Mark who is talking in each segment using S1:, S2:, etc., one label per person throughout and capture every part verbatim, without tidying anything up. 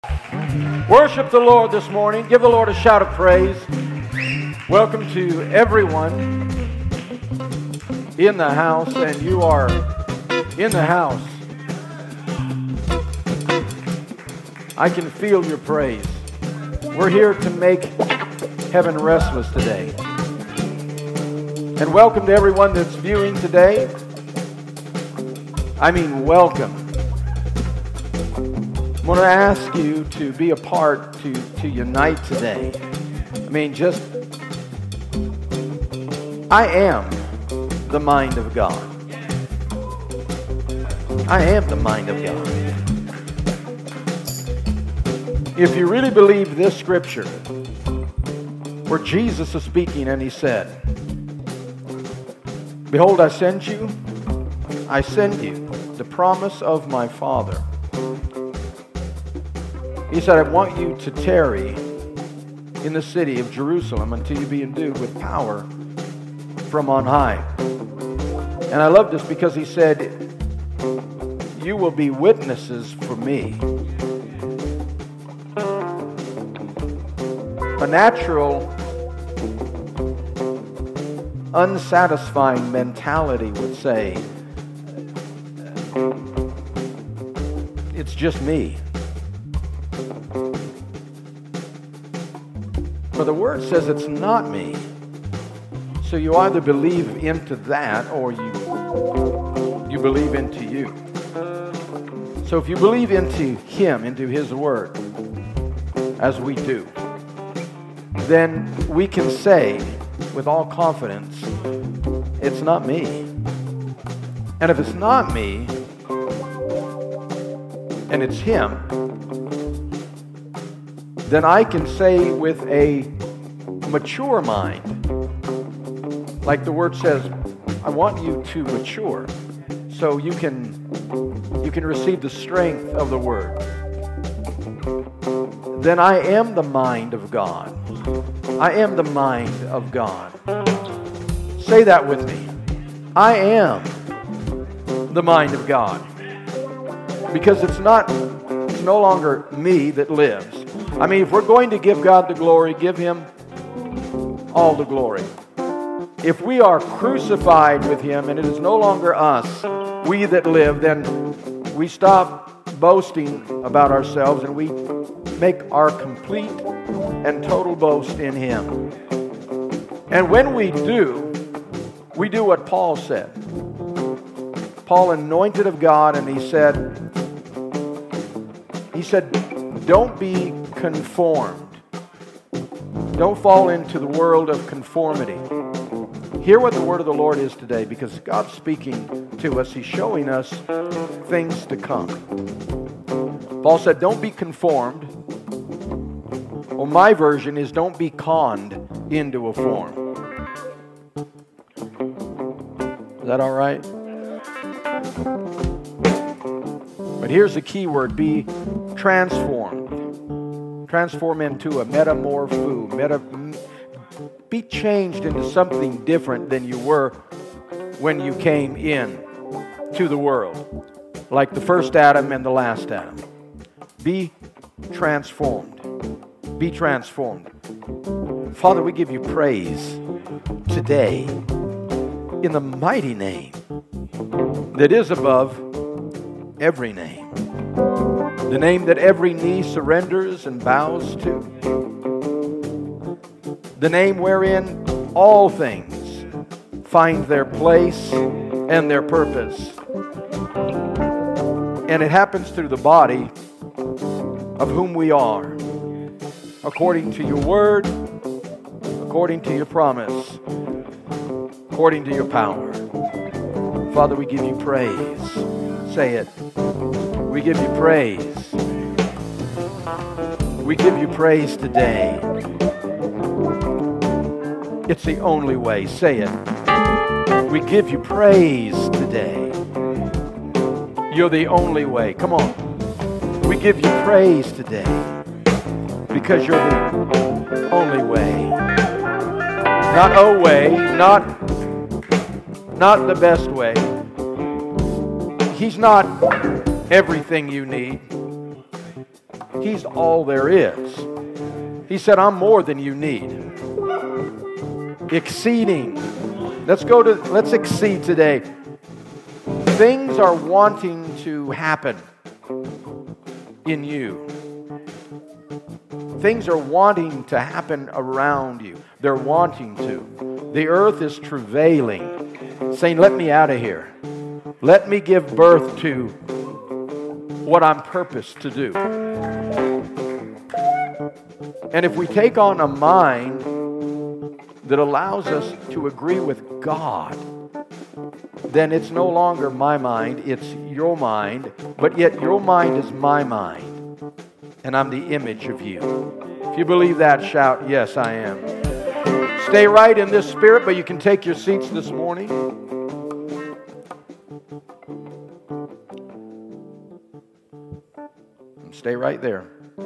S1: Worship the Lord this morning. Give the Lord a shout of praise. Welcome to everyone in the house, and you are in the house. I can feel your praise. We're here to make heaven restless today. And welcome to everyone that's viewing today. I mean, welcome. I want to ask you to be a part, to, to unite today. I mean, just, I am the mind of God. I am the mind of God. If you really believe this scripture, where Jesus is speaking and he said, "Behold, I send you, I send you the promise of my Father." He said, "I want you to tarry in the city of Jerusalem until you be endued with power from on high." And I love this because he said, "You will be witnesses for me." A natural, unsatisfying mentality would say, it's just me. But the Word says it's not me. So you either believe into that or you, you believe into you. So if you believe into Him, into His Word, as we do, then we can say with all confidence, it's not me. And if it's not me, and it's Him, then I can say with a mature mind, like the Word says, I want you to mature so you can you can receive the strength of the Word. Then I am the mind of God. I am the mind of God. Say that with me. I am the mind of God. Because it's not, it's no longer me that lives. I mean, if we're going to give God the glory, give Him all the glory. If we are crucified with Him and it is no longer us, we that live, then we stop boasting about ourselves and we make our complete and total boast in Him. And when we do, we do what Paul said. Paul, anointed of God, and he said, he said, don't be conformed. Don't fall into the world of conformity. Hear what the word of the Lord is today, because God's speaking to us. He's showing us things to come. Paul said, don't be conformed. Well, my version is don't be conned into a form. Is that all right? But here's the key word, be transformed. Transform into a metamorpho. Meta, be changed into something different than you were when you came in to the world. Like the first Adam and the last Adam. Be transformed. Be transformed. Father, we give you praise today in the mighty name that is above every name. The name that every knee surrenders and bows to. The name wherein all things find their place and their purpose. And it happens through the body of whom we are, according to your word, according to your promise, according to your power. Father, we give you praise. Say it. We give you praise. We give you praise today. It's the only way. Say it. We give you praise today. You're the only way. Come on. We give you praise today because you're the only way. Not a way, not, not the best way. He's not everything you need. He's all there is. He said, I'm more than you need. Exceeding. Let's go to, let's exceed today. Things are wanting to happen in you. Things are wanting to happen around you. They're wanting to. The earth is travailing, saying, let me out of here. Let me give birth to what I'm purposed to do. And if we take on a mind that allows us to agree with God, then it's no longer my mind, it's your mind, but yet your mind is my mind. And I'm the image of you. If you believe that, shout, yes, I am. Stay right in this spirit, but you can take your seats this morning. Stay right there.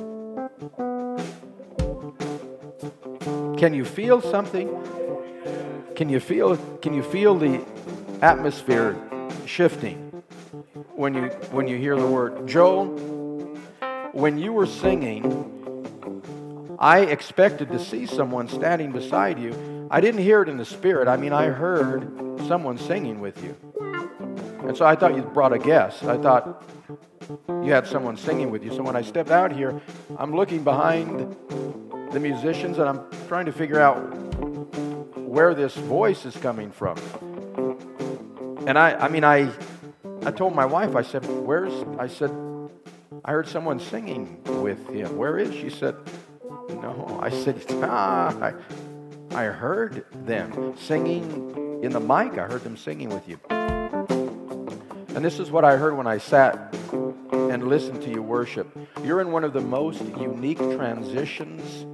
S1: Can you feel something? Can you feel, can you feel the atmosphere shifting when you, when you hear the word? Joel, when you were singing, I expected to see someone standing beside you. I didn't hear it in the spirit. I mean, I heard someone singing with you. And so I thought you brought a guest. I thought you had someone singing with you. So when I stepped out here, I'm looking behind the musicians and I'm trying to figure out where this voice is coming from. And I, I mean, I, I told my wife, I said, where's, I said, I heard someone singing with him. Where is she? She said, no. I said, ah, I, I heard them singing in the mic. I heard them singing with you. And this is what I heard when I sat and listened to you worship. You're in one of the most unique transitions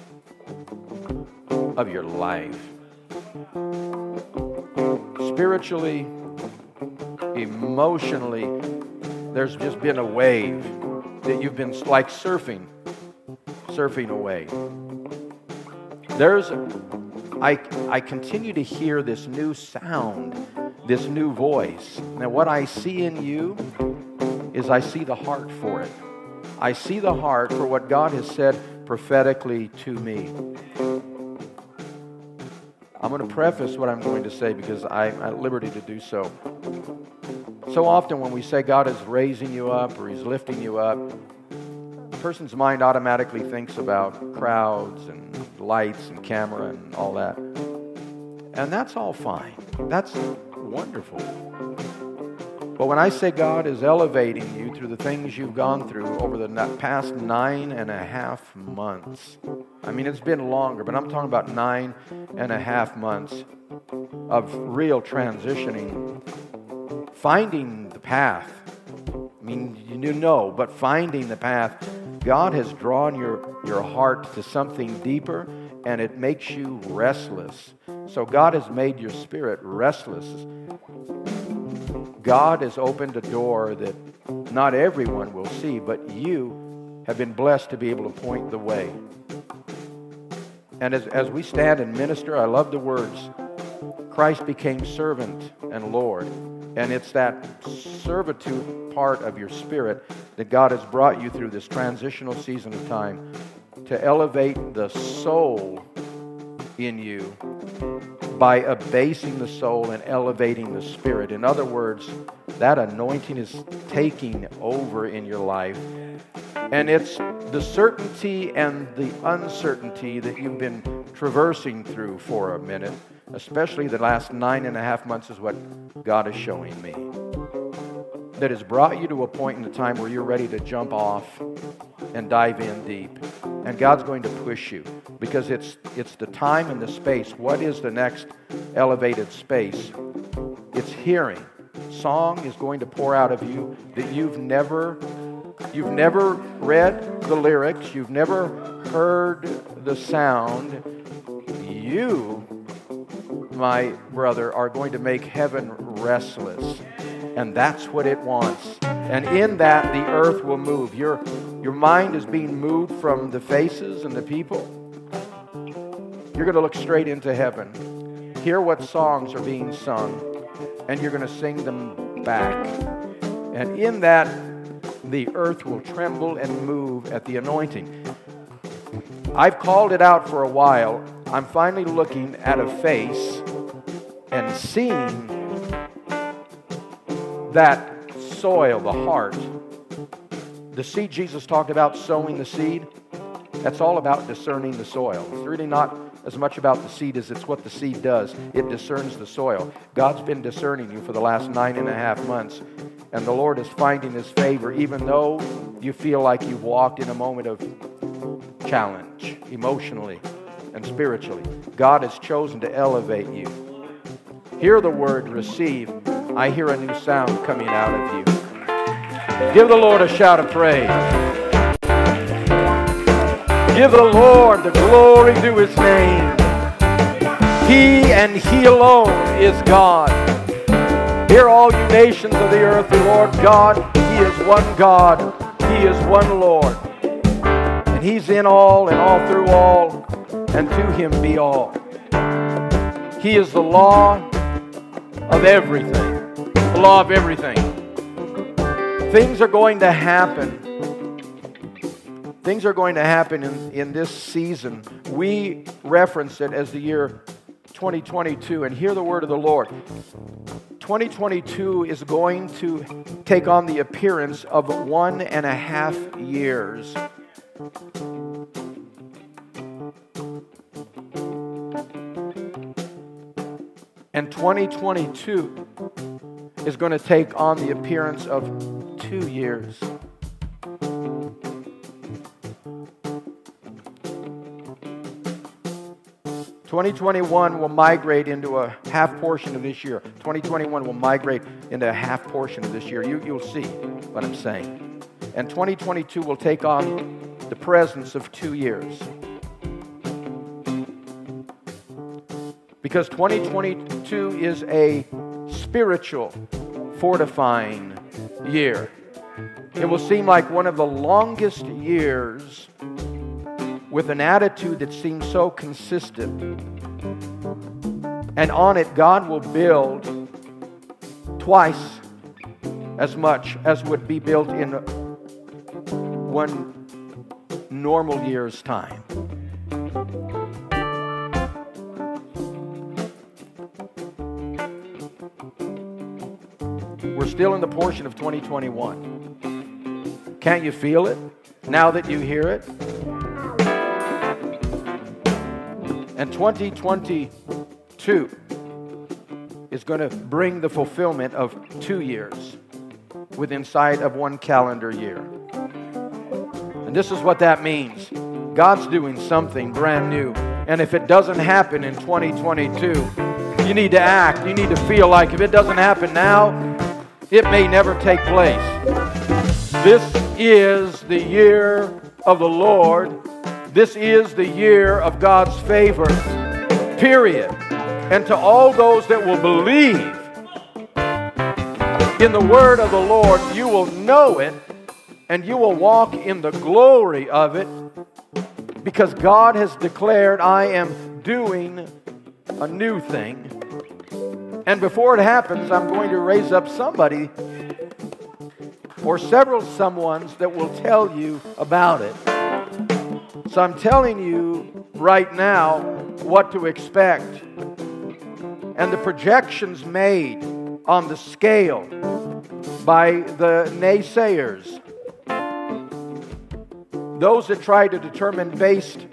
S1: of your life. Spiritually, emotionally, there's just been a wave that you've been like surfing, surfing away. There's, I, I continue to hear this new sound, this new voice. Now what I see in you is I see the heart for it. I see the heart for what God has said prophetically to me. I'm going to preface what I'm going to say because I'm at liberty to do so. So often when we say God is raising you up or He's lifting you up, a person's mind automatically thinks about crowds and lights and camera and all that. And that's all fine. That's wonderful. But when I say God is elevating you through the things you've gone through over the past nine and a half months, I mean, it's been longer, but I'm talking about nine and a half months of real transitioning, finding the path. I mean, you know, but finding the path. God has drawn your, your heart to something deeper, and it makes you restless. So God has made your spirit restless. God has opened a door that not everyone will see, but you have been blessed to be able to point the way. And as, as we stand and minister, I love the words, Christ became servant and Lord. And it's that servitude part of your spirit that God has brought you through this transitional season of time to elevate the soul in you by abasing the soul and elevating the spirit. In other words, that anointing is taking over in your life. And it's the certainty and the uncertainty that you've been traversing through for a minute, especially the last nine and a half months is what God is showing me. That has brought you to a point in the time where you're ready to jump off and dive in deep. And God's going to push you because it's it's the time and the space. What is the next elevated space? It's hearing. Song is going to pour out of you that you've never you've never read the lyrics, you've never heard the sound. You, my brother, are going to make heaven restless. And that's what it wants. And in that, the earth will move. Your, your mind is being moved from the faces and the people. You're going to look straight into heaven. Hear what songs are being sung. And you're going to sing them back. And in that, the earth will tremble and move at the anointing. I've called it out for a while. I'm finally looking at a face and seeing that soil, the heart. The seed Jesus talked about, sowing the seed, that's all about discerning the soil. It's really not as much about the seed as it's what the seed does. It discerns the soil. God's been discerning you for the last nine and a half months, and the Lord is finding His favor, even though you feel like you've walked in a moment of challenge, emotionally and spiritually. God has chosen to elevate you. Hear the word receive. I hear a new sound coming out of you. Give the Lord a shout of praise. Give the Lord the glory to His name. He and He alone is God. Hear all you nations of the earth, the Lord God, He is one God. He is one Lord. And He's in all and all through all, and to Him be all. He is the law of everything. The law of everything. Things are going to happen. Things are going to happen in, in this season. We reference it as the year twenty twenty-two, and hear the word of the Lord. twenty twenty-two is going to take on the appearance of one and a half years. And twenty twenty-two is going to take on the appearance of two years. twenty twenty-one will migrate into a half portion of this year. twenty twenty-one will migrate into a half portion of this year. You, you'll see what I'm saying. And twenty twenty-two will take on the presence of two years. Because twenty twenty-two is a spiritual fortifying year. It will seem like one of the longest years with an attitude that seems so consistent. And on it, God will build twice as much as would be built in one normal year's time. We're still in the portion of twenty twenty-one. Can't you feel it now that you hear it? And twenty twenty-two is going to bring the fulfillment of two years within sight of one calendar year. And this is what that means. God's doing something brand new. And if it doesn't happen in twenty twenty-two, you need to act. You need to feel like if it doesn't happen now, it may never take place. This is the year of the Lord. This is the year of God's favor, period. And to all those that will believe in the word of the Lord, you will know it and you will walk in the glory of it, because God has declared, I am doing a new thing. And before it happens, I'm going to raise up somebody or several someones that will tell you about it. So I'm telling you right now what to expect. And the projections made on the scale by the naysayers, those that try to determine based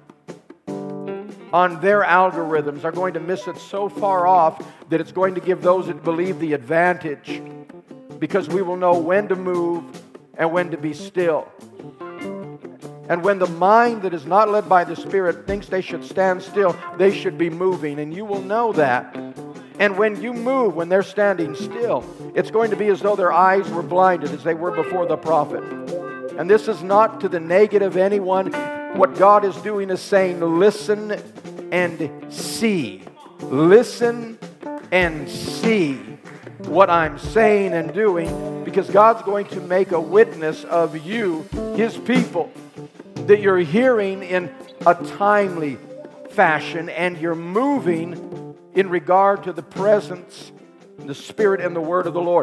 S1: on their algorithms, are going to miss it so far off that it's going to give those that believe the advantage, because we will know when to move and when to be still. And when the mind that is not led by the Spirit thinks they should stand still, they should be moving, and you will know that. And when you move, when they're standing still, it's going to be as though their eyes were blinded as they were before the prophet. And this is not to the negative anyone. What God is doing is saying, listen and see. Listen and see what I'm saying and doing, because God's going to make a witness of you, His people, that you're hearing in a timely fashion and you're moving in regard to the presence, the Spirit, and the Word of the Lord.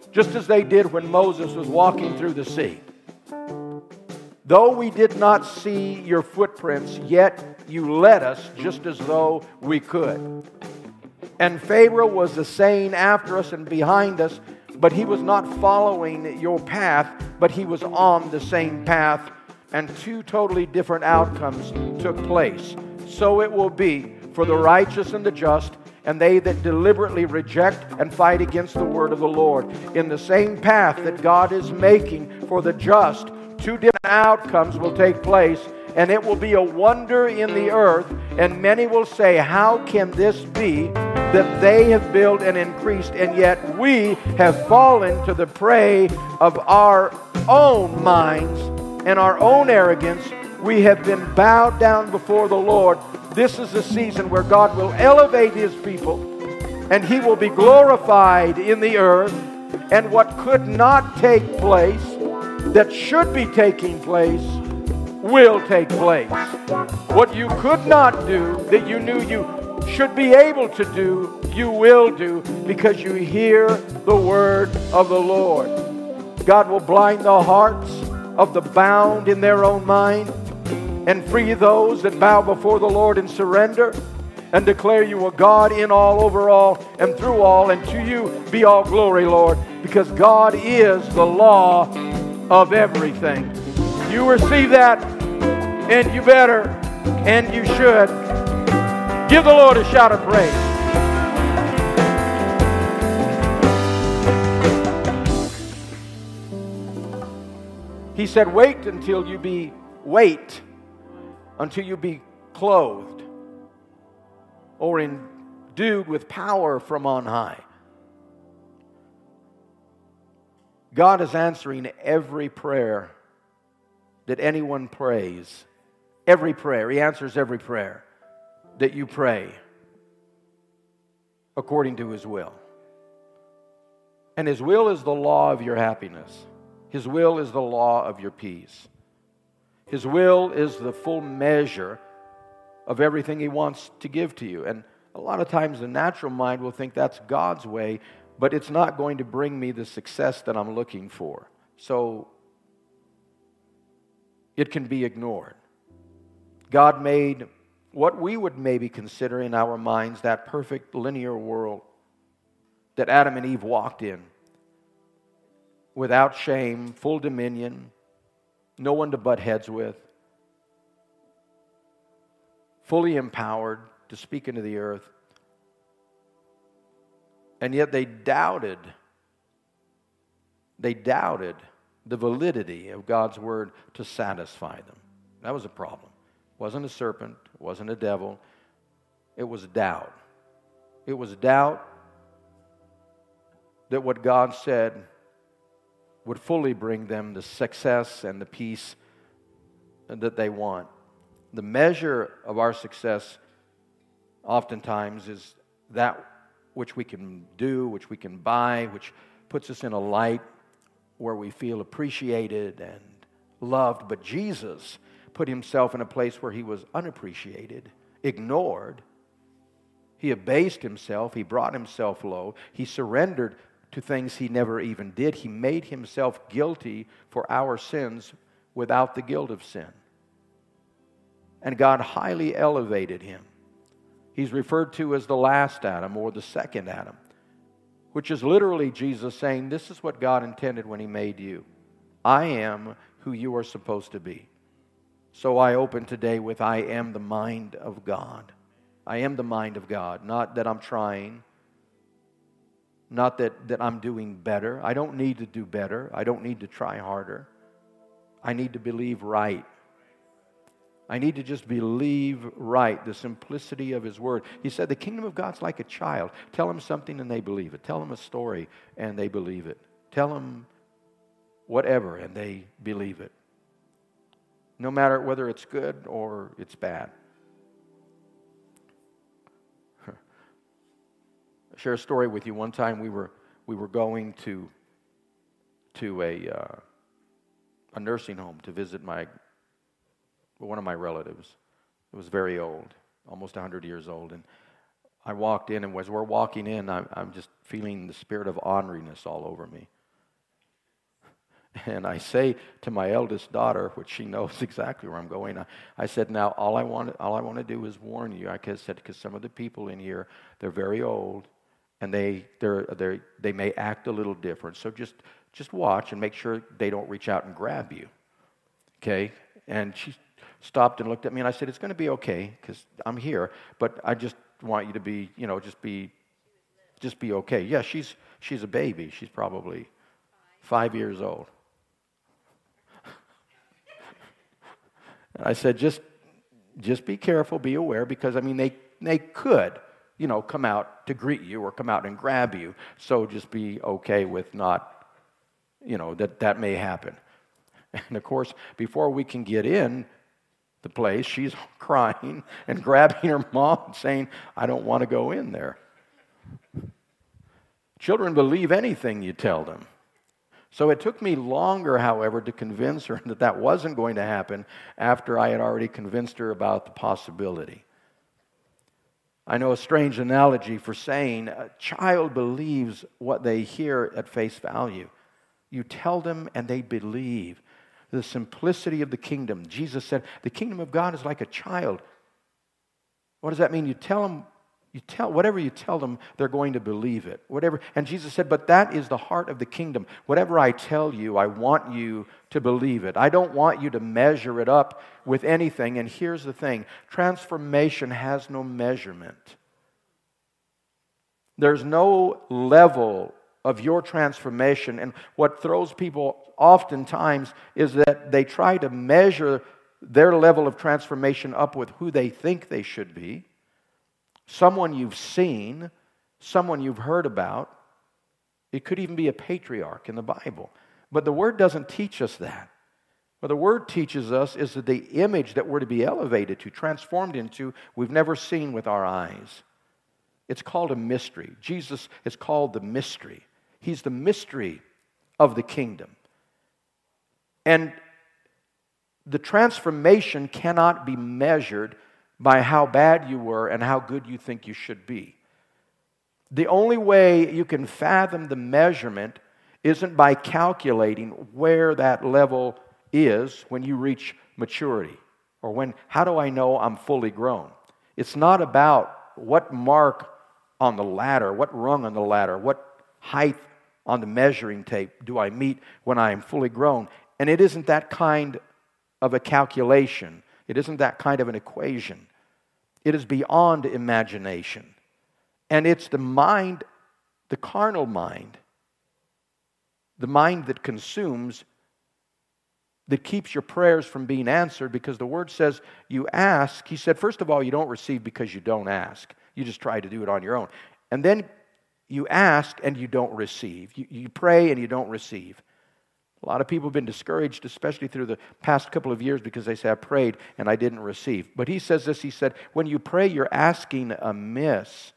S1: just as they did when Moses was walking through the sea. Though we did not see your footprints, yet you led us just as though we could. And Pharaoh was saying after us and behind us, but he was not following your path, but he was on the same path, and two totally different outcomes took place. So it will be for the righteous and the just, and they that deliberately reject and fight against the word of the Lord. In the same path that God is making for the just, two different outcomes will take place, and it will be a wonder in the earth, and many will say, how can this be that they have built and increased, and yet we have fallen to the prey of our own minds and our own arrogance. We have been bowed down before the Lord. This is a season where God will elevate His people, and He will be glorified in the earth, and what could not take place, that should be taking place, will take place. What you could not do, that you knew you should be able to do, you will do, because you hear the word of the Lord. God will blind the hearts of the bound in their own mind, and free those that bow before the Lord and surrender, and declare you a God in all, over all, and through all, and to you be all glory, Lord, because God is the law of everything. You receive that, and you better, and you should. Give the Lord a shout of praise. He said, wait until you be, wait until you be clothed or endued with power from on high. God is answering every prayer that anyone prays. Every prayer. He answers every prayer that you pray according to His will. And His will is the law of your happiness. His will is the law of your peace. His will is the full measure of everything He wants to give to you. And a lot of times the natural mind will think that's God's way, but it's not going to bring me the success that I'm looking for. So it can be ignored. God made what we would maybe consider in our minds that perfect linear world that Adam and Eve walked in, without shame, full dominion, no one to butt heads with, fully empowered to speak into the earth. And yet they doubted, they doubted the validity of God's word to satisfy them. That was a problem. It wasn't a serpent, it wasn't a devil, it was doubt. It was doubt that what God said would fully bring them the success and the peace that they want. The measure of our success oftentimes is that which we can do, which we can buy, which puts us in a light where we feel appreciated and loved. But Jesus put Himself in a place where He was unappreciated, ignored. He abased Himself. He brought Himself low. He surrendered to things He never even did. He made Himself guilty for our sins without the guilt of sin. And God highly elevated Him. He's referred to as the last Adam or the second Adam, which is literally Jesus saying, this is what God intended when He made you. I am who you are supposed to be. So I open today with, I am the mind of God. I am the mind of God. Not that I'm trying. Not that, that I'm doing better. I don't need to do better. I don't need to try harder. I need to believe right. I need to just believe right, the simplicity of His word. He said the kingdom of God's like a child. Tell them something and they believe it. Tell them a story and they believe it. Tell them whatever and they believe it. No matter whether it's good or it's bad. I'll share a story with you. One time we were we were going to to a uh, a nursing home to visit my one of my relatives. It was very old, almost one hundred years old. And I walked in, and as we're walking in, I'm, I'm just feeling the spirit of orneriness all over me. And I say to my eldest daughter, which she knows exactly where I'm going, I, I said, now all I want, all I want to do is warn you. I said, because some of the people in here, they're very old, and they they're, they're, they may act a little different. So just just watch and make sure they don't reach out and grab you. Okay? And she stopped and looked at me, and I said, it's going to be okay because I'm here, but I just want you to be, you know, just be, just be okay. Yeah, she's she's a baby. She's probably five years old. And I said, just, just be careful, be aware, because, I mean, they, they could, you know, come out to greet you or come out and grab you. So just be okay with not, you know, that that may happen. And, of course, before we can get in the place, she's crying and grabbing her mom and saying, I don't want to go in there. Children believe anything you tell them. So it took me longer, however, to convince her that that wasn't going to happen after I had already convinced her about the possibility. I know a strange analogy for saying a child believes what they hear at face value. You tell them and they believe. The simplicity of the kingdom. Jesus said, the kingdom of God is like a child. What does that mean? You tell them You tell whatever you tell them, they're going to believe it. Whatever, and Jesus said, but that is the heart of the kingdom. Whatever I tell you, I want you to believe it. I don't want you to measure it up with anything. And here's the thing, transformation has no measurement. There's no level of your transformation. And what throws people oftentimes is that they try to measure their level of transformation up with who they think they should be. Someone you've seen, someone you've heard about. It could even be a patriarch in the Bible. But the Word doesn't teach us that. What the Word teaches us is that the image that we're to be elevated to, transformed into, we've never seen with our eyes. It's called a mystery. Jesus is called the mystery. He's the mystery of the kingdom. And the transformation cannot be measured by how bad you were and how good you think you should be. The only way you can fathom the measurement isn't by calculating where that level is when you reach maturity, or when, how do I know I'm fully grown? It's not about what mark on the ladder, what rung on the ladder, what height on the measuring tape do I meet when I am fully grown. And it isn't that kind of a calculation. It isn't that kind of an equation. It is beyond imagination. And it's the mind, the carnal mind, the mind that consumes, that keeps your prayers from being answered, because the Word says you ask. He said, first of all, you don't receive because you don't ask. You just try to do it on your own. And then you ask and you don't receive. You, you pray and you don't receive. A lot of people have been discouraged, especially through the past couple of years, because they say, I prayed and I didn't receive. But he says this, he said, when you pray, you're asking amiss,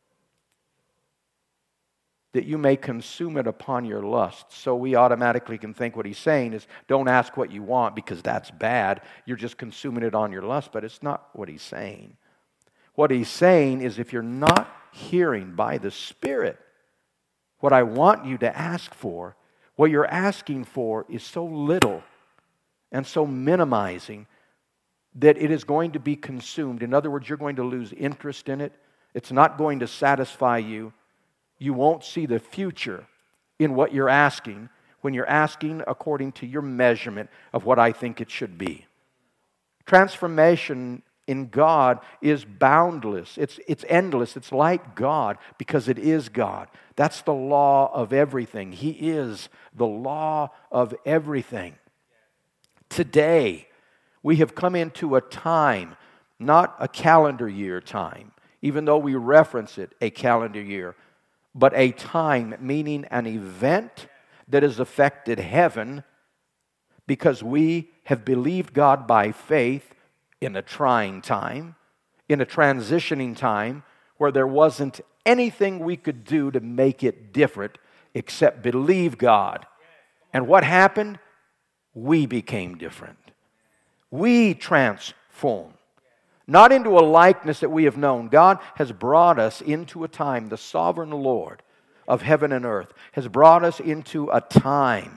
S1: that you may consume it upon your lust. So we automatically can think what he's saying is, don't ask what you want because that's bad. You're just consuming it on your lust. But it's not what he's saying. What he's saying is, if you're not hearing by the Spirit what I want you to ask for, what you're asking for is so little and so minimizing that it is going to be consumed. In other words, you're going to lose interest in it. It's not going to satisfy you. You won't see the future in what you're asking when you're asking according to your measurement of what I think it should be. Transformation in God is boundless. It's, it's endless. It's like God because it is God. That's the law of everything. He is the law of everything. Today, we have come into a time, not a calendar year time, even though we reference it, a calendar year, but a time, meaning an event that has affected heaven, because we have believed God by faith in a trying time, in a transitioning time where there wasn't anything we could do to make it different except believe God. And what happened? We became different. We transformed. Not into a likeness that we have known. God has brought us into a time, the sovereign Lord of heaven and earth has brought us into a time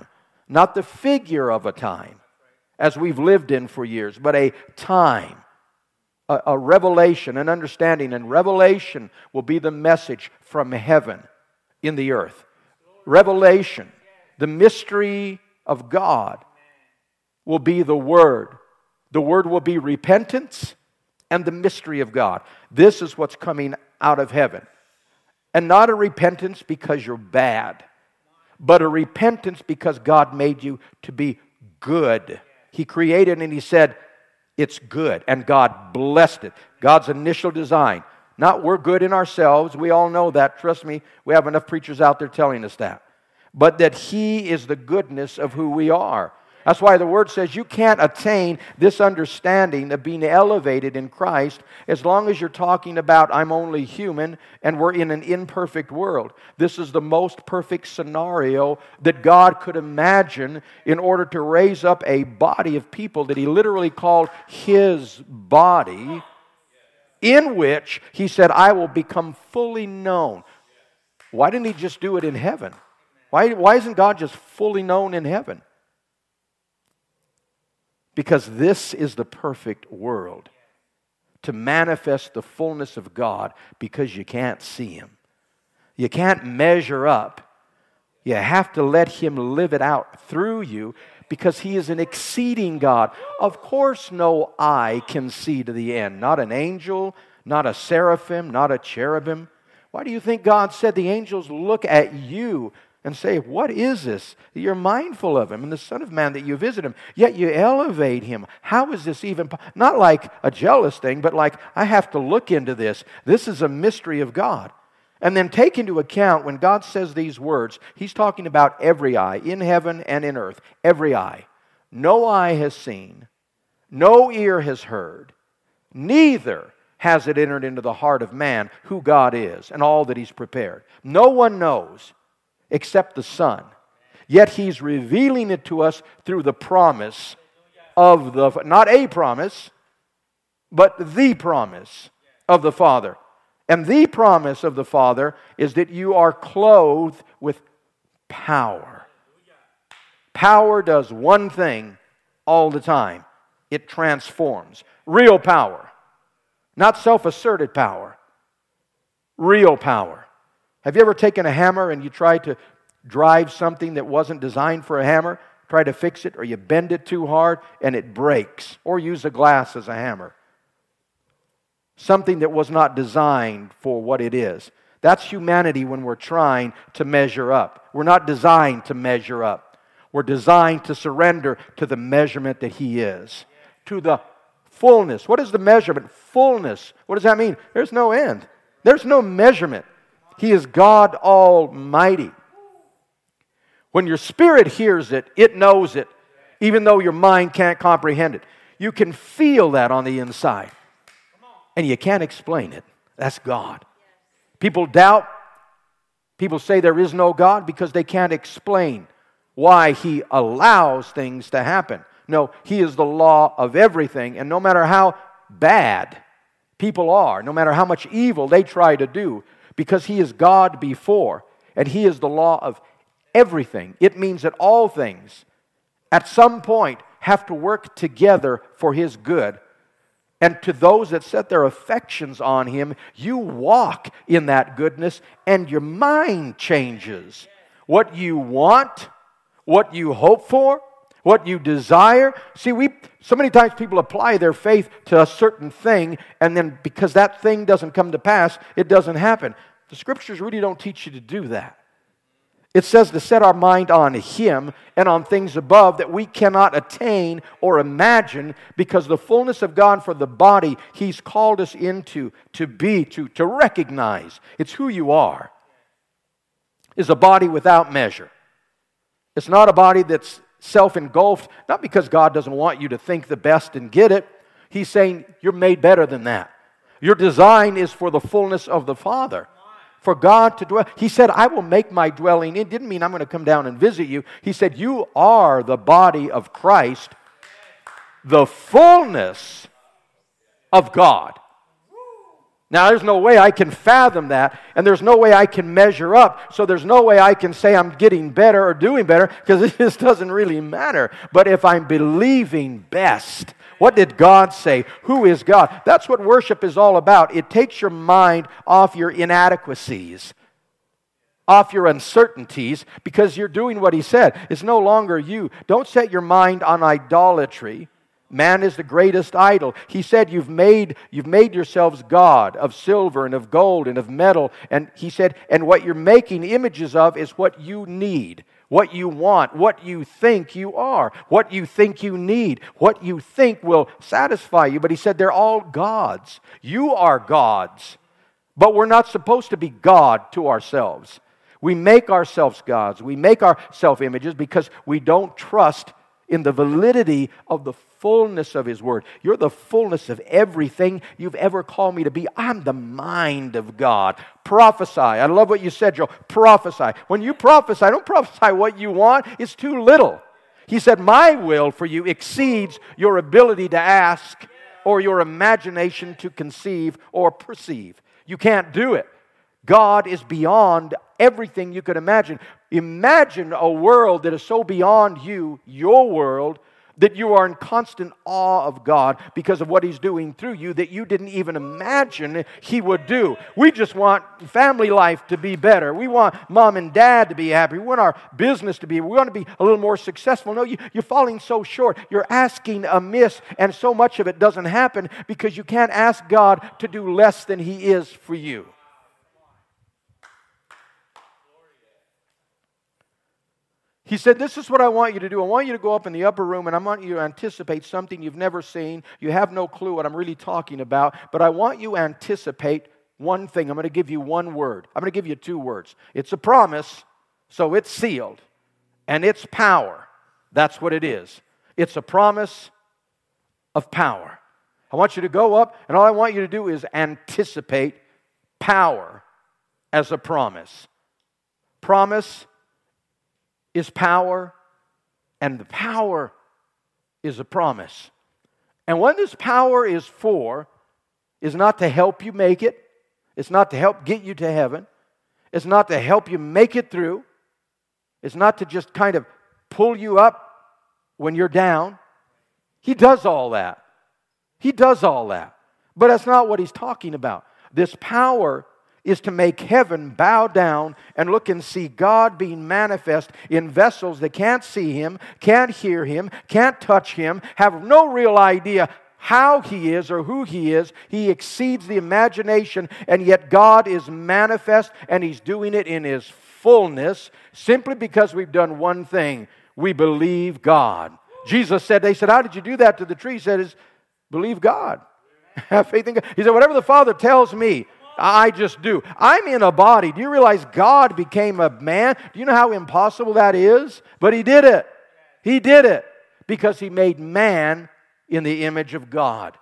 S1: Not the figure of a time, as we've lived in for years, but a time, a, a revelation, an understanding. And revelation will be the message from heaven in the earth. Revelation, the mystery of God, will be the Word. The Word will be repentance and the mystery of God. This is what's coming out of heaven. And not a repentance because you're bad, but a repentance because God made you to be good. He created and He said, it's good. And God blessed it. God's initial design. Not we're good in ourselves. We all know that. Trust me, we have enough preachers out there telling us that. But that He is the goodness of who we are. That's why the Word says you can't attain this understanding of being elevated in Christ as long as you're talking about I'm only human and we're in an imperfect world. This is the most perfect scenario that God could imagine in order to raise up a body of people that He literally called His body, in which He said, I will become fully known. Why didn't He just do it in heaven? Why, why isn't God just fully known in heaven? Because this is the perfect world to manifest the fullness of God, because you can't see Him. You can't measure up. You have to let Him live it out through you, because He is an exceeding God. Of course no eye can see to the end. Not an angel, not a seraphim, not a cherubim. Why do you think God said the angels look at you and say, what is this? You're mindful of Him and the Son of Man that you visit Him, yet you elevate Him. How is this even? Not like a jealous thing, but like, I have to look into this. This is a mystery of God. And then take into account when God says these words, He's talking about every eye, in heaven and in earth. Every eye. No eye has seen, no ear has heard, neither has it entered into the heart of man who God is and all that He's prepared. No one knows except the Son. Yet He's revealing it to us through the promise of the, not a promise, but the promise of the Father. And the promise of the Father is that you are clothed with power. Power does one thing all the time. It transforms. Real power. Not self-asserted power. Real power. Have you ever taken a hammer and you tried to drive something that wasn't designed for a hammer? Try to fix it, or you bend it too hard and it breaks. Or use a glass as a hammer. Something that was not designed for what it is. That's humanity when we're trying to measure up. We're not designed to measure up. We're designed to surrender to the measurement that He is. To the fullness. What is the measurement? Fullness. What does that mean? There's no end. There's no measurement. He is God Almighty. When your spirit hears it, it knows it, even though your mind can't comprehend it. You can feel that on the inside. And you can't explain it. That's God. People doubt. People say there is no God because they can't explain why He allows things to happen. No, He is the law of everything. And no matter how bad people are, no matter how much evil they try to do, because He is God before, and He is the law of everything. It means that all things, at some point, have to work together for His good. And to those that set their affections on Him, you walk in that goodness, and your mind changes. What you want, what you hope for, what you desire. See, we so many times people apply their faith to a certain thing, and then because that thing doesn't come to pass, it doesn't happen. The Scriptures really don't teach you to do that. It says to set our mind on Him and on things above that we cannot attain or imagine, because the fullness of God for the body He's called us into, to be, to, to recognize. It's who you are. Is a body without measure. It's not a body that's self-engulfed, not because God doesn't want you to think the best and get it. He's saying you're made better than that. Your design is for the fullness of the Father. For God to dwell. He said, I will make my dwelling. It didn't mean I'm going to come down and visit you. He said, you are the body of Christ, the fullness of God. Now, there's no way I can fathom that, and there's no way I can measure up, so there's no way I can say I'm getting better or doing better, because it just doesn't really matter. But if I'm believing best, what did God say? Who is God? That's what worship is all about. It takes your mind off your inadequacies, off your uncertainties, because you're doing what He said. It's no longer you. Don't set your mind on idolatry. Man is the greatest idol. He said, you've made, you've made yourselves God of silver and of gold and of metal. And He said, and what you're making images of is what you need, what you want, what you think you are, what you think you need, what you think will satisfy you. But He said, they're all gods. You are gods. But we're not supposed to be God to ourselves. We make ourselves gods. We make our self-images because we don't trust in the validity of the fullness of His Word. You're the fullness of everything you've ever called me to be. I'm the mind of God. Prophesy. I love what you said, Joe. Prophesy. When you prophesy, don't prophesy what you want. It's too little. He said, my will for you exceeds your ability to ask or your imagination to conceive or perceive. You can't do it. God is beyond everything you could imagine. Imagine a world that is so beyond you, your world, that you are in constant awe of God because of what He's doing through you that you didn't even imagine He would do. We just want family life to be better. We want mom and dad to be happy. We want our business to be, we want to be a little more successful. No, you, you're falling so short. You're asking amiss, and so much of it doesn't happen because you can't ask God to do less than He is for you. He said, this is what I want you to do. I want you to go up in the upper room, and I want you to anticipate something you've never seen. You have no clue what I'm really talking about, but I want you to anticipate one thing. I'm going to give you one word. I'm going to give you two words. It's a promise, so it's sealed, and it's power. That's what it is. It's a promise of power. I want you to go up, and all I want you to do is anticipate power as a promise. Promise is power, and the power is a promise. And what this power is for is not to help you make it. It's not to help get you to heaven. It's not to help you make it through. It's not to just kind of pull you up when you're down. He does all that. He does all that. But that's not what He's talking about. This power is to make heaven bow down and look and see God being manifest in vessels that can't see Him, can't hear Him, can't touch Him, have no real idea how He is or who He is. He exceeds the imagination, and yet God is manifest, and He's doing it in His fullness simply because we've done one thing. We believe God. Jesus said, they said, how did you do that to the tree? He said, is believe God. Have faith in God. He said, whatever the Father tells me, I just do. I'm in a body. Do you realize God became a man? Do you know how impossible that is? But He did it. He did it because He made man in the image of God.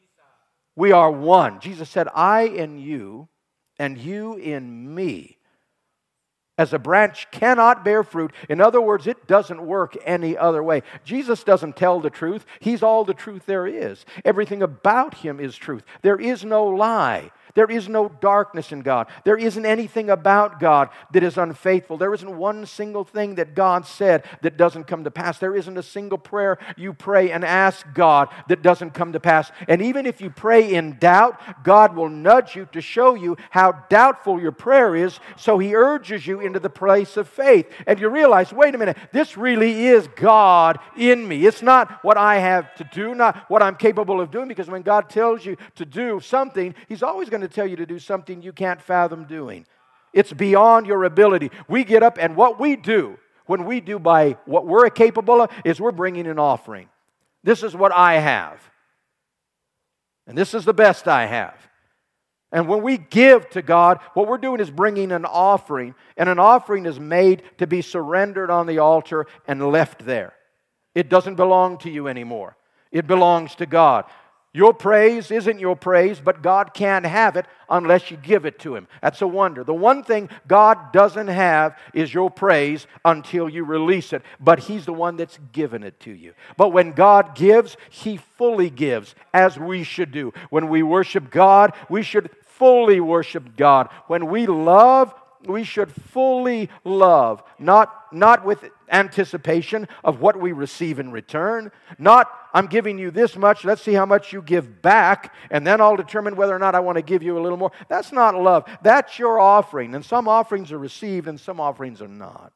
S1: We are one. Jesus said, I in you and you in me. As a branch cannot bear fruit. In other words, it doesn't work any other way. Jesus doesn't tell the truth. He's all the truth there is. Everything about Him is truth. There is no lie. There is no darkness in God. There isn't anything about God that is unfaithful. There isn't one single thing that God said that doesn't come to pass. There isn't a single prayer you pray and ask God that doesn't come to pass. And even if you pray in doubt, God will nudge you to show you how doubtful your prayer is, so He urges you into the place of faith. And you realize, wait a minute, this really is God in me. It's not what I have to do, not what I'm capable of doing, because when God tells you to do something, He's always going to tell you to do something you can't fathom doing. It's beyond your ability. We get up, and what we do, when we do by what we're capable of, is we're bringing an offering. This is what I have. And this is the best I have. And when we give to God, what we're doing is bringing an offering. And an offering is made to be surrendered on the altar and left there. It doesn't belong to you anymore. It belongs to God. Your praise isn't your praise, but God can't have it unless you give it to Him. That's a wonder. The one thing God doesn't have is your praise until you release it, but He's the one that's given it to you. But when God gives, He fully gives, as we should do. When we worship God, we should fully worship God. When we love, we should fully love, not, not with anticipation of what we receive in return, not, I'm giving you this much, let's see how much you give back, and then I'll determine whether or not I want to give you a little more. That's not love. That's your offering, and some offerings are received and some offerings are not.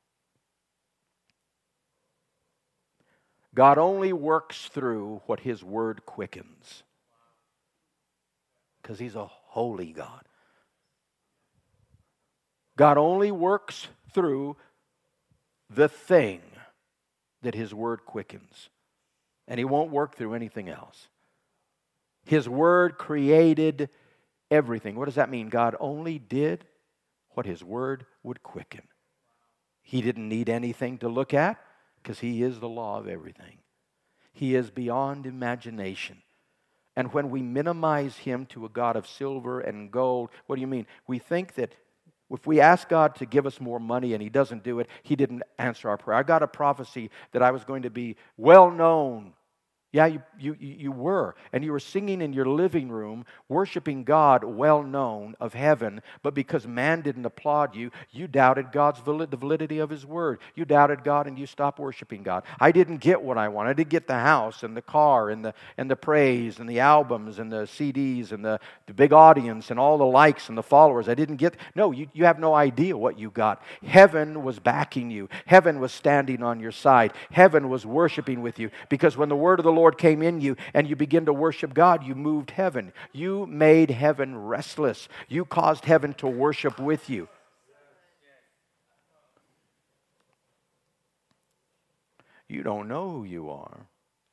S1: God only works through what His Word quickens, because He's a holy God. God only works through the thing that His Word quickens. And He won't work through anything else. His Word created everything. What does that mean? God only did what His Word would quicken. He didn't need anything to look at because He is the law of everything. He is beyond imagination. And when we minimize Him to a God of silver and gold, what do you mean? We think that if we ask God to give us more money and He doesn't do it, He didn't answer our prayer. I got a prophecy that I was going to be well known. Yeah, you, you, you were. And you were singing in your living room, worshiping God well known of heaven. But because man didn't applaud you, you doubted God's valid, the validity of His Word. You doubted God and you stopped worshiping God. I didn't get what I wanted. I didn't get the house and the car and the, and the praise and the albums and the C Ds and the, the big audience and all the likes and the followers. I didn't get... No, you, you have no idea what you got. Heaven was backing you. Heaven was standing on your side. Heaven was worshiping with you. Because when the Word of the Lord came in you and you begin to worship God, you moved heaven. You made heaven restless. You caused heaven to worship with you. You don't know who you are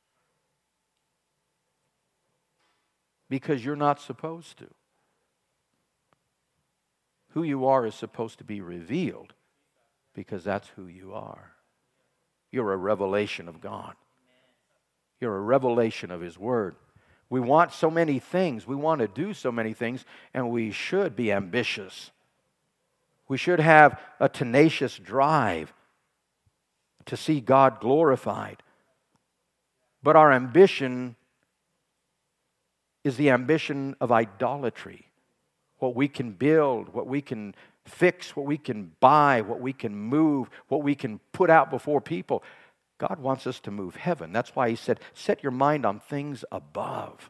S1: because you're not supposed to. Who you are is supposed to be revealed because that's who you are. You're a revelation of God. You're a revelation of His Word. We want so many things. We want to do so many things, and we should be ambitious. We should have a tenacious drive to see God glorified. But our ambition is the ambition of idolatry. What we can build, what we can fix, what we can buy, what we can move, what we can put out before people. God wants us to move heaven. That's why He said, set your mind on things above.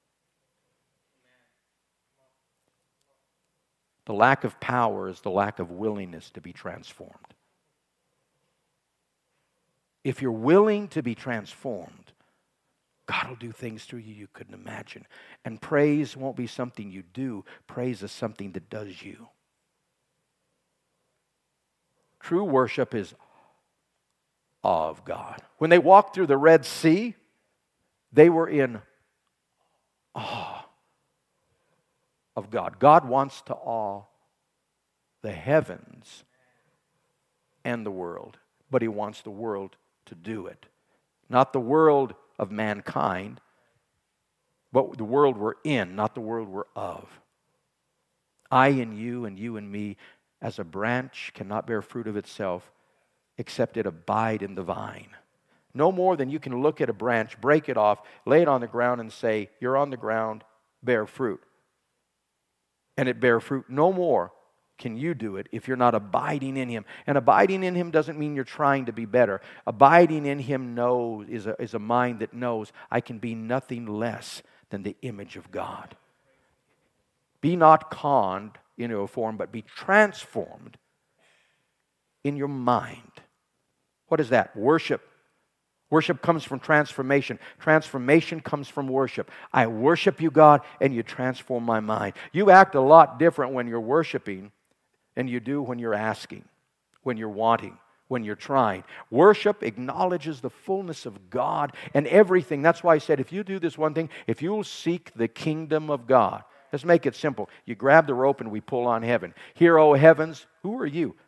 S1: The lack of power is the lack of willingness to be transformed. If you're willing to be transformed, God will do things through you you couldn't imagine. And praise won't be something you do. Praise is something that does you. True worship is awe of God. When they walked through the Red Sea, they were in awe of God. God wants to awe the heavens and the world, but He wants the world to do it. Not the world of mankind, but the world we're in, not the world we're of. I and you and you and me, as a branch cannot bear fruit of itself except it abide in the vine. No more than you can look at a branch, break it off, lay it on the ground and say, you're on the ground, bear fruit. And it bear fruit. No more can you do it if you're not abiding in Him. And abiding in Him doesn't mean you're trying to be better. Abiding in Him knows is a, is a mind that knows I can be nothing less than the image of God. Be not conned into a form, but be transformed in your mind. What is that? Worship. Worship comes from transformation. Transformation comes from worship. I worship you, God, and you transform my mind. You act a lot different when you're worshiping than you do when you're asking, when you're wanting, when you're trying. Worship acknowledges the fullness of God and everything. That's why I said, if you do this one thing, if you'll seek the kingdom of God, let's make it simple. You grab the rope and we pull on heaven. Hear, O heavens, who are you?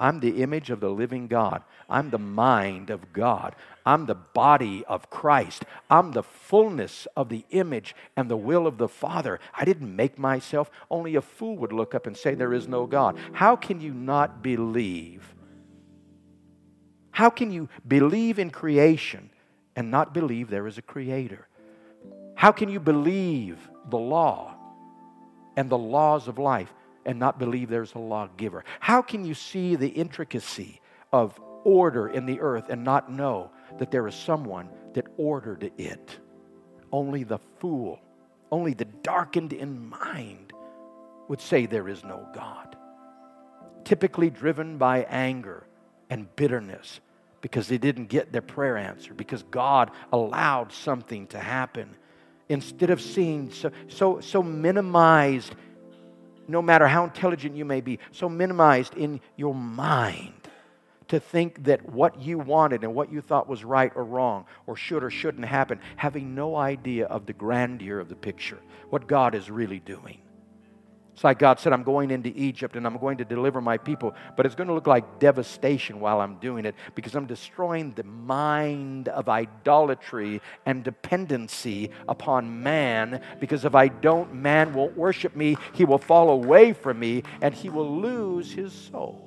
S1: I'm the image of the living God. I'm the mind of God. I'm the body of Christ. I'm the fullness of the image and the will of the Father. I didn't make myself. Only a fool would look up and say there is no God. How can you not believe? How can you believe in creation and not believe there is a creator? How can you believe the law and the laws of life and not believe there's a lawgiver? How can you see the intricacy of order in the earth and not know that there is someone that ordered it? Only the fool, only the darkened in mind would say there is no God. Typically driven by anger and bitterness because they didn't get their prayer answered, because God allowed something to happen. Instead of seeing so, so, so minimized, no matter how intelligent you may be, so minimized in your mind to think that what you wanted and what you thought was right or wrong or should or shouldn't happen, having no idea of the grandeur of the picture, what God is really doing. It's like God said, I'm going into Egypt and I'm going to deliver my people, but it's going to look like devastation while I'm doing it because I'm destroying the mind of idolatry and dependency upon man, because if I don't, man won't worship me, he will fall away from me, and he will lose his soul.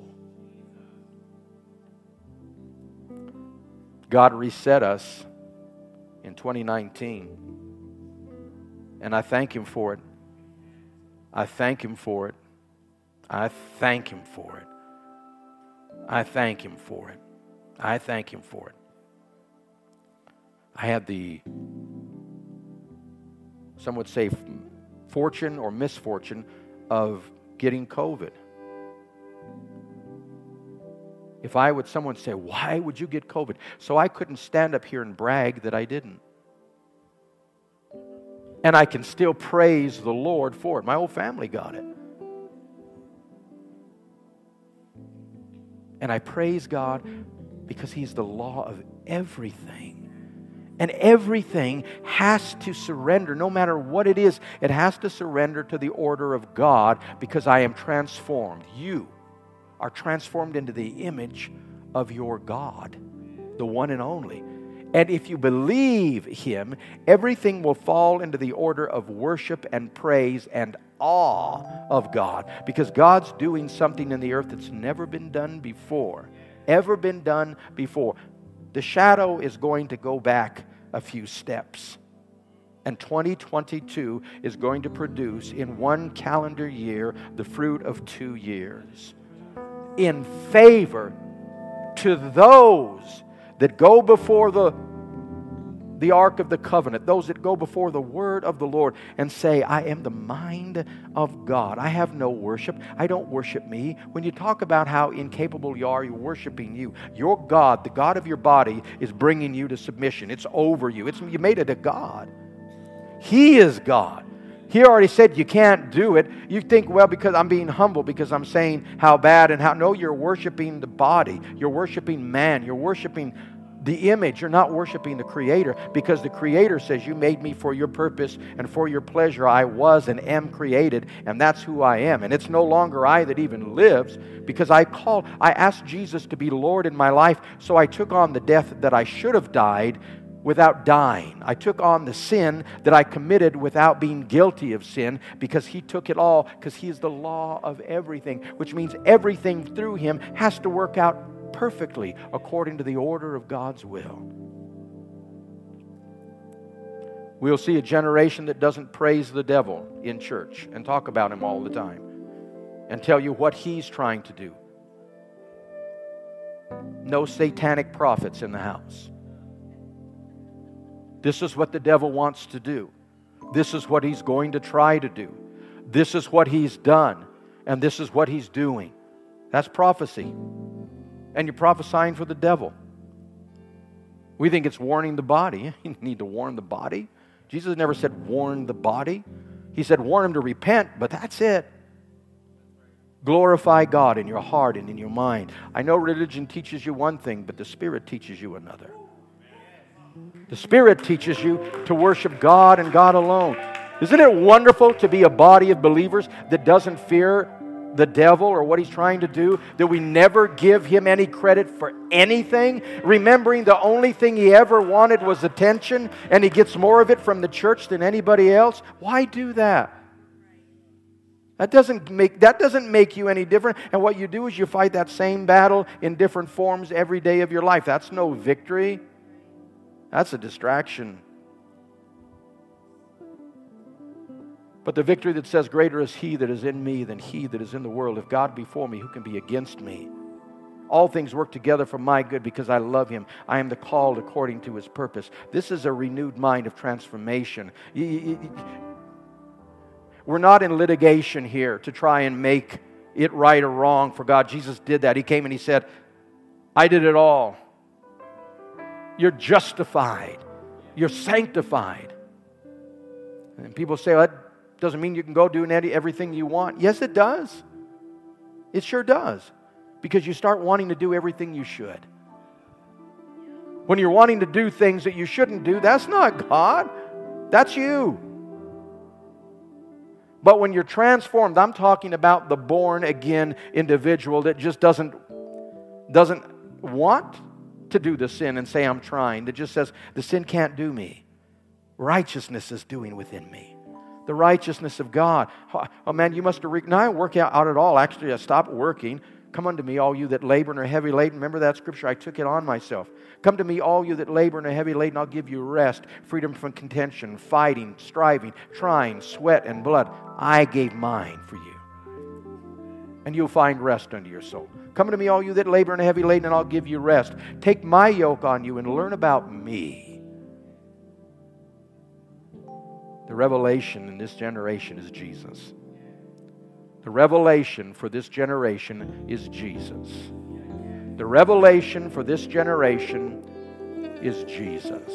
S1: God reset us in twenty nineteen, and I thank Him for it. I thank Him for it. I thank Him for it. I thank Him for it. I thank Him for it. I had the, some would say, fortune or misfortune of getting COVID. If I would, someone say, why would you get COVID? So I couldn't stand up here and brag that I didn't. And I can still praise the Lord for it. My whole family got it. And I praise God because He's the law of everything. And everything has to surrender, no matter what it is, it has to surrender to the order of God, because I am transformed. You are transformed into the image of your God, the one and only. And if you believe Him, everything will fall into the order of worship and praise and awe of God, because God's doing something in the earth that's never been done before. Ever been done before. The shadow is going to go back a few steps. And twenty twenty-two is going to produce in one calendar year the fruit of two years. In favor to those that go before the, the Ark of the Covenant, those that go before the Word of the Lord and say, I am the mind of God. I have no worship. I don't worship me. When you talk about how incapable you are, you're worshiping you. Your God, the God of your body, is bringing you to submission. It's over you. It's, you made it a God. He is God. He already said you can't do it. You think, well, because I'm being humble, because I'm saying how bad and how... No, you're worshiping the body. You're worshiping man. You're worshiping the image. You're not worshiping the Creator, because the Creator says, you made me for your purpose and for your pleasure. I was and am created, and that's who I am. And it's no longer I that even lives, because I called, I asked Jesus to be Lord in my life, so I took on the death that I should have died without dying. I took on the sin that I committed without being guilty of sin, because He took it all, because He is the law of everything, which means everything through Him has to work out perfectly according to the order of God's will. We'll see a generation that doesn't praise the devil in church and talk about him all the time and tell you what he's trying to do. No satanic prophets in the house. This is what the devil wants to do. This is what he's going to try to do. This is what he's done. And this is what he's doing. That's prophecy. And you're prophesying for the devil. We think it's warning the body. You need to warn the body. Jesus never said warn the body. He said warn him to repent, but that's it. Glorify God in your heart and in your mind. I know religion teaches you one thing, but the Spirit teaches you another. The Spirit teaches you to worship God and God alone. Isn't it wonderful to be a body of believers that doesn't fear the devil or what he's trying to do, that we never give him any credit for anything, remembering the only thing he ever wanted was attention, and he gets more of it from the church than anybody else? Why do that? That doesn't make, that doesn't make you any different. And what you do is you fight that same battle in different forms every day of your life. That's no victory. That's a distraction. But the victory that says, greater is he that is in me than he that is in the world. If God be for me, who can be against me? All things work together for my good because I love him. I am the called according to his purpose. This is a renewed mind of transformation. You, you, you, We're not in litigation here to try and make it right or wrong for God. Jesus did that. He came and he said, I did it all. You're justified. You're sanctified. And people say, well, that doesn't mean you can go do everything you want. Yes, it does. It sure does. Because you start wanting to do everything you should. When you're wanting to do things that you shouldn't do, that's not God. That's you. But when you're transformed, I'm talking about the born-again individual that just doesn't, doesn't want to do the sin and say, I'm trying. That just says, the sin can't do me. Righteousness is doing within me. The righteousness of God. Oh, man, you must have... Re- no, I don't work out, out at all. Actually, I stopped working. Come unto me, all you that labor and are heavy laden. Remember that scripture? I took it on myself. Come to me, all you that labor and are heavy laden. I'll give you rest, freedom from contention, fighting, striving, trying, sweat, and blood. I gave mine for you. And you'll find rest unto your soul. Come to me, all you that labor and are heavy laden, and I'll give you rest. Take my yoke on you and learn about me. The revelation in this generation is Jesus. The revelation for this generation is Jesus. The revelation for this generation is Jesus.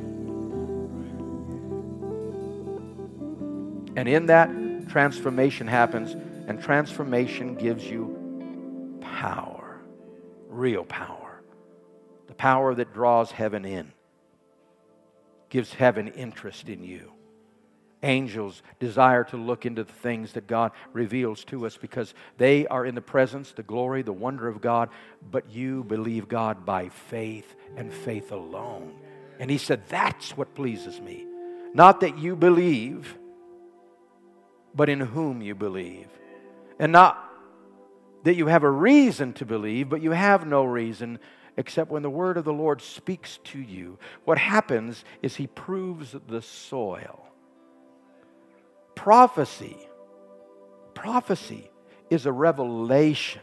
S1: And in that, transformation happens, and transformation gives you power. Real power. The power that draws heaven in. Gives heaven interest in you. Angels desire to look into the things that God reveals to us because they are in the presence, the glory, the wonder of God, but you believe God by faith and faith alone. And he said, that's what pleases me. Not that you believe, but in whom you believe. And not that you have a reason to believe, but you have no reason except when the word of the Lord speaks to you. What happens is he proves the soil. Prophecy, prophecy is a revelation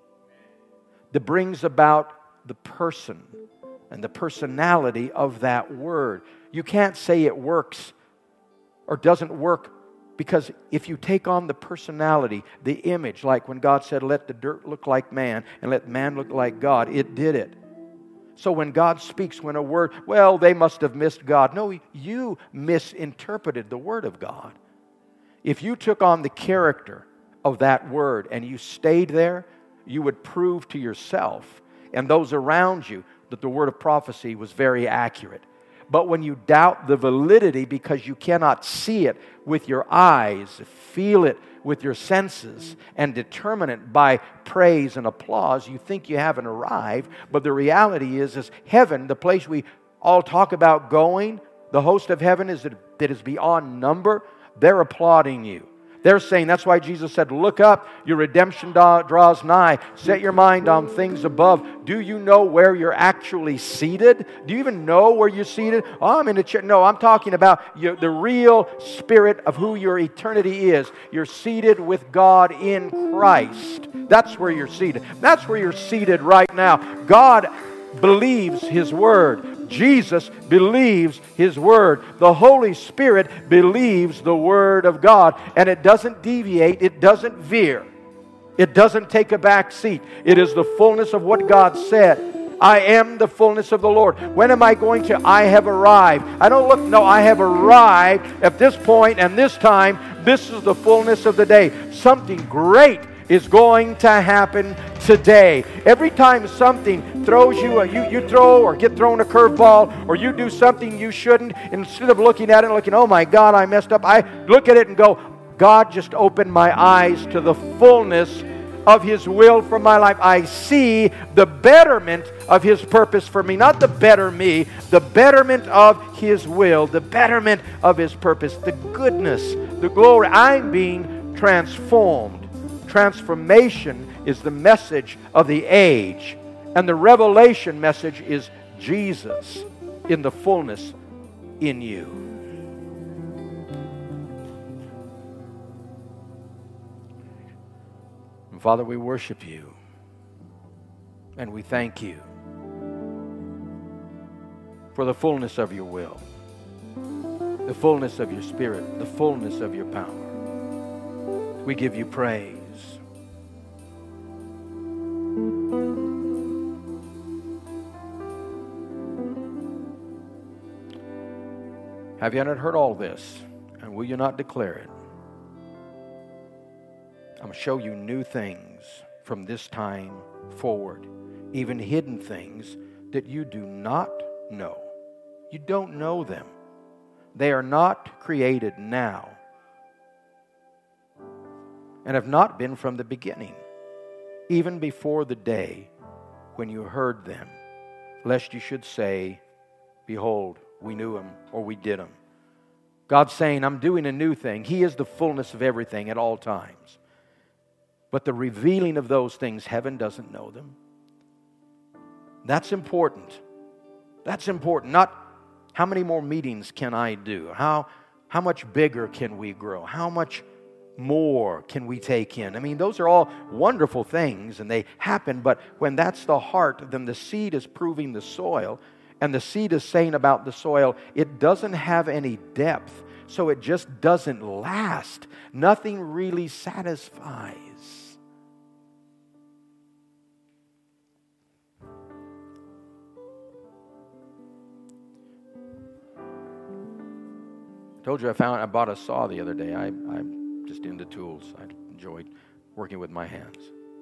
S1: that brings about the person and the personality of that word. You can't say it works or doesn't work because if you take on the personality, the image, like when God said, let the dirt look like man and let man look like God, it did it. So when God speaks, when a word, well, they must have missed God. No, you misinterpreted the word of God. If you took on the character of that word and you stayed there, you would prove to yourself and those around you that the word of prophecy was very accurate. But when you doubt the validity because you cannot see it with your eyes, feel it with your senses, and determine it by praise and applause, you think you haven't arrived. But the reality is, is heaven, the place we all talk about going, the host of heaven is that is beyond number. They're applauding you. They're saying, that's why Jesus said, look up, your redemption draws nigh. Set your mind on things above. Do you know where you're actually seated? Do you even know where you're seated? Oh, I'm in a chair. No, I'm talking about your, the real spirit of who your eternity is. You're seated with God in Christ. That's where you're seated. That's where you're seated right now. God believes His Word. Jesus believes His Word. The Holy Spirit believes the Word of God. And it doesn't deviate. It doesn't veer. It doesn't take a back seat. It is the fullness of what God said. I am the fullness of the Lord. When am I going to? I have arrived. I don't look, no, I have arrived at this point and this time. This is the fullness of the day. Something great is going to happen today. Every time something throws you, a, you, you throw or get thrown a curveball, or you do something you shouldn't, instead of looking at it and looking, oh my God, I messed up, I look at it and go, God just opened my eyes to the fullness of His will for my life. I see the betterment of His purpose for me. Not the better me, the betterment of His will, the betterment of His purpose, the goodness, the glory. I'm being transformed. Transformation is the message of the age. And the revelation message is Jesus in the fullness in you. And Father, we worship You. And we thank You for the fullness of Your will, the fullness of Your Spirit, the fullness of Your power. We give You praise. Have you not heard all this? And will you not declare it? I'm going to show you new things from this time forward. Even hidden things that you do not know. You don't know them. They are not created now. And have not been from the beginning. Even before the day when you heard them. Lest you should say, behold, we knew Him, or we did Him. God's saying, I'm doing a new thing. He is the fullness of everything at all times. But the revealing of those things, heaven doesn't know them. That's important. That's important. Not how many more meetings can I do? How, how much bigger can we grow? How much more can we take in? I mean, those are all wonderful things, and they happen. But when that's the heart, then the seed is proving the soil. And the seed is saying about the soil, it doesn't have any depth, so it just doesn't last. Nothing really satisfies. I told you I found I bought a saw the other day. I, I'm just into tools. I enjoy working with my hands.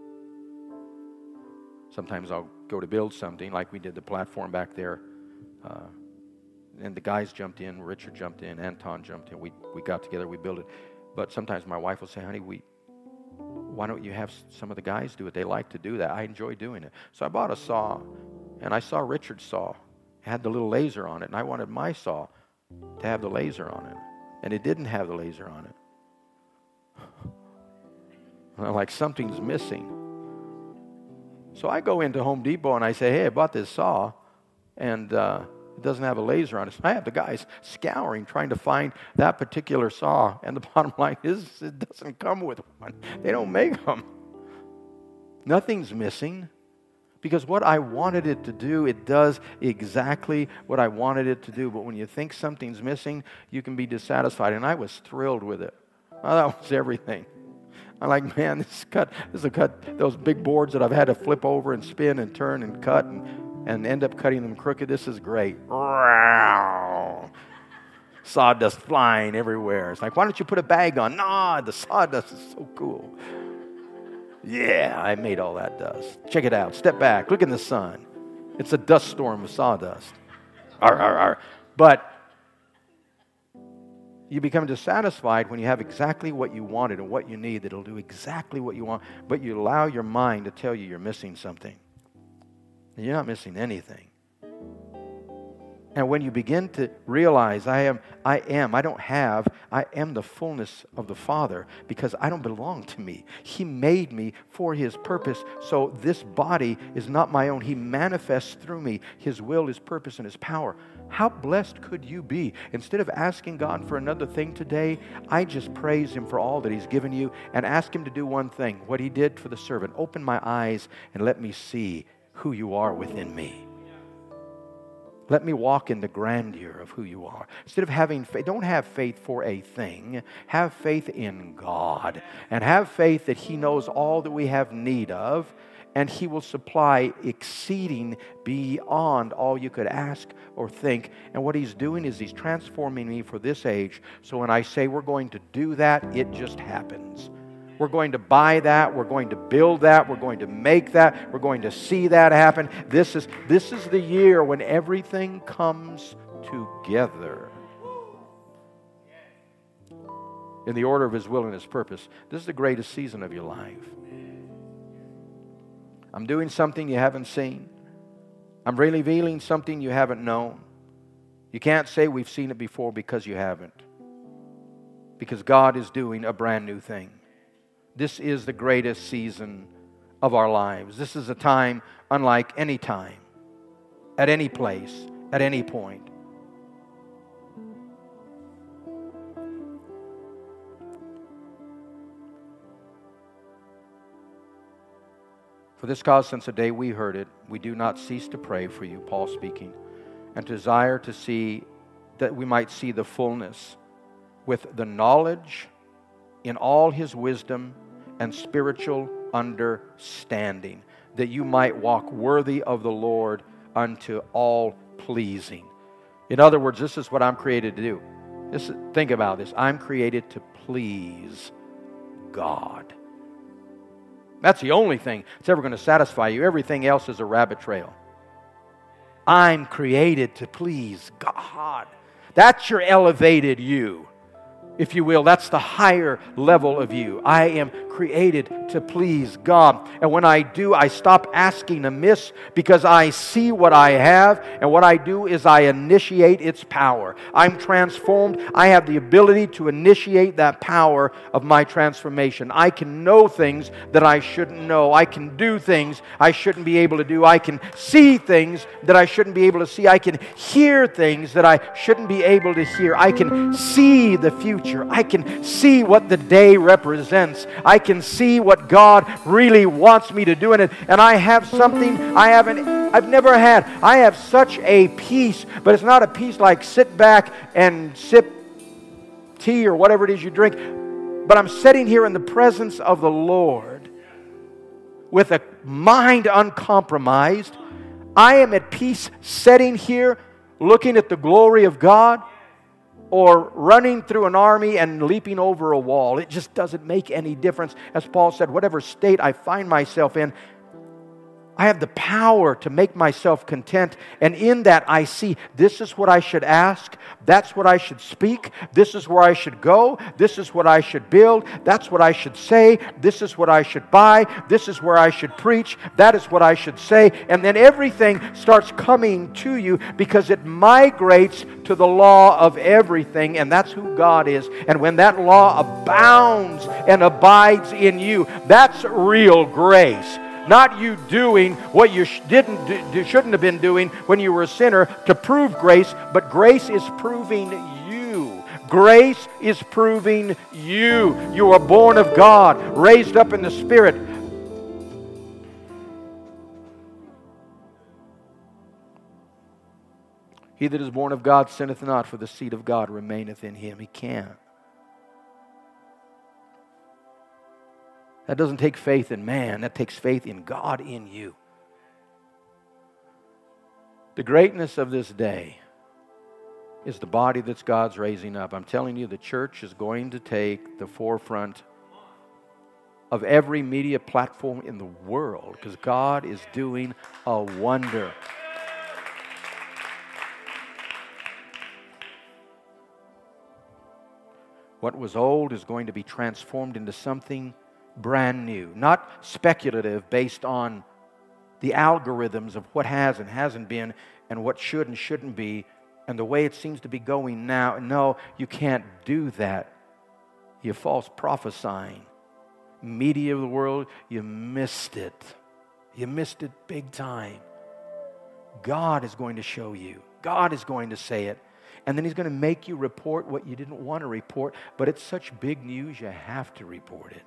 S1: Sometimes I'll go to build something, like we did the platform back there. Uh, and the guys jumped in, Richard jumped in, Anton jumped in. We we got together, we built it. But sometimes my wife will say, honey, we, why don't you have some of the guys do it? They like to do that. I enjoy doing it. So I bought a saw, and I saw Richard's saw. It had the little laser on it, and I wanted my saw to have the laser on it. And it didn't have the laser on it. And I'm like, something's missing. So I go into Home Depot and I say, hey, I bought this saw, and uh, it doesn't have a laser on it. So I have the guys scouring, trying to find that particular saw. And the bottom line is, it doesn't come with one. They don't make them. Nothing's missing. Because what I wanted it to do, it does exactly what I wanted it to do. But when you think something's missing, you can be dissatisfied. And I was thrilled with it. Oh, that was everything. I'm like, man, this is cut. This will cut those big boards that I've had to flip over and spin and turn and cut and, and end up cutting them crooked. This is great. Sawdust flying everywhere. It's like, why don't you put a bag on? Nah, the sawdust is so cool. Yeah, I made all that dust. Check it out. Step back. Look in the sun. It's a dust storm of sawdust. Arr, arr, arr. But you become dissatisfied when you have exactly what you wanted and what you need that'll do exactly what you want, but you allow your mind to tell you you're missing something. And you're not missing anything. And when you begin to realize, I am, I am, I don't have, I am the fullness of the Father because I don't belong to me. He made me for His purpose. So this body is not my own. He manifests through me His will, His purpose, and His power. How blessed could you be? Instead of asking God for another thing today, I just praise Him for all that He's given you and ask Him to do one thing, what He did for the servant. Open my eyes and let me see who you are within me. Let me walk in the grandeur of who you are. Instead of having faith, don't have faith for a thing. Have faith in God. And have faith that He knows all that we have need of. And He will supply exceeding beyond all you could ask or think. And what He's doing is He's transforming me for this age. So when I say we're going to do that, it just happens. We're going to buy that. We're going to build that. We're going to make that. We're going to see that happen. This is, this is the year when everything comes together in the order of His will and His purpose. This is the greatest season of your life. I'm doing something you haven't seen. I'm revealing something you haven't known. You can't say we've seen it before because you haven't. Because God is doing a brand new thing. This is the greatest season of our lives. This is a time unlike any time, at any place, at any point. For this cause, since the day we heard it, we do not cease to pray for you, Paul speaking, and desire to see that we might see the fullness with the knowledge in all His wisdom and spiritual understanding, that you might walk worthy of the Lord unto all pleasing. In other words, this is what I'm created to do. This, think about this. I'm created to please God. That's the only thing that's ever going to satisfy you. Everything else is a rabbit trail. I'm created to please God. That's your elevated you, if you will. That's the higher level of you. I am created to please God. And when I do, I stop asking amiss because I see what I have, and what I do is I initiate its power. I'm transformed. I have the ability to initiate that power of my transformation. I can know things that I shouldn't know. I can do things I shouldn't be able to do. I can see things that I shouldn't be able to see. I can hear things that I shouldn't be able to hear. I can see the future. I can see what the day represents. I can see what God really wants me to do in it. And I have something I haven't, I've never had. I have such a peace, but it's not a peace like sit back and sip tea or whatever it is you drink. But I'm sitting here in the presence of the Lord with a mind uncompromised. I am at peace sitting here looking at the glory of God, or running through an army and leaping over a wall. It just doesn't make any difference. As Paul said, whatever state I find myself in, I have the power to make myself content. And in that I see, this is what I should ask. That's what I should speak. This is where I should go. This is what I should build. That's what I should say. This is what I should buy. This is where I should preach. That is what I should say. And then everything starts coming to you because it migrates to the law of everything. And that's who God is. And when that law abounds and abides in you, that's real grace. Not you doing what you sh- didn't do, shouldn't have been doing when you were a sinner to prove grace, but grace is proving you. Grace is proving you. You are born of God, raised up in the Spirit. He that is born of God sinneth not, for the seed of God remaineth in him. He can't. That doesn't take faith in man. That takes faith in God in you. The greatness of this day is the body that's God's raising up. I'm telling you, the church is going to take the forefront of every media platform in the world because God is doing a wonder. What was old is going to be transformed into something brand new, not speculative based on the algorithms of what has and hasn't been and what should and shouldn't be and the way it seems to be going now. No, you can't do that. You're false prophesying. Media of the world, you missed it. You missed it big time. God is going to show you. God is going to say it. And then He's going to make you report what you didn't want to report, but it's such big news you have to report it.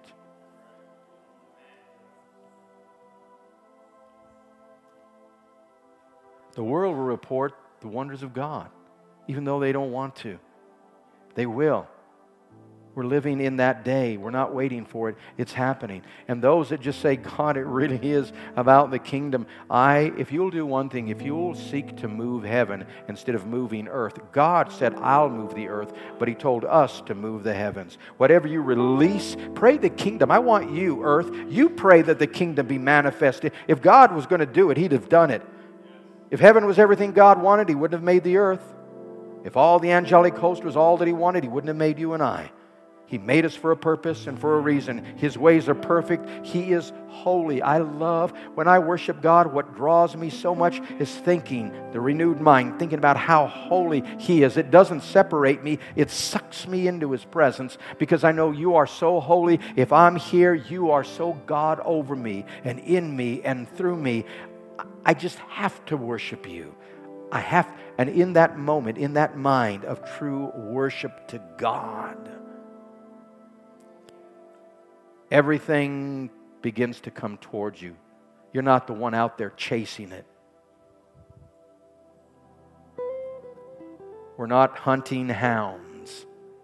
S1: The world will report the wonders of God, even though they don't want to. They will. We're living in that day. We're not waiting for it. It's happening. And those that just say, God, it really is about the kingdom. I, if you'll do one thing, if you'll seek to move heaven instead of moving earth, God said, I'll move the earth, but He told us to move the heavens. Whatever you release, pray the kingdom. I want you, earth. You pray that the kingdom be manifested. If God was going to do it, He'd have done it. If heaven was everything God wanted, He wouldn't have made the earth. If all the angelic host was all that He wanted, He wouldn't have made you and I. He made us for a purpose and for a reason. His ways are perfect. He is holy. I love, when I worship God, what draws me so much is thinking, the renewed mind, thinking about how holy He is. It doesn't separate me. It sucks me into His presence because I know You are so holy. If I'm here, You are so God over me and in me and through me. I just have to worship You. I have, and in that moment, in that mind of true worship to God, everything begins to come towards you. You're not the one out there chasing it. We're not hunting hounds.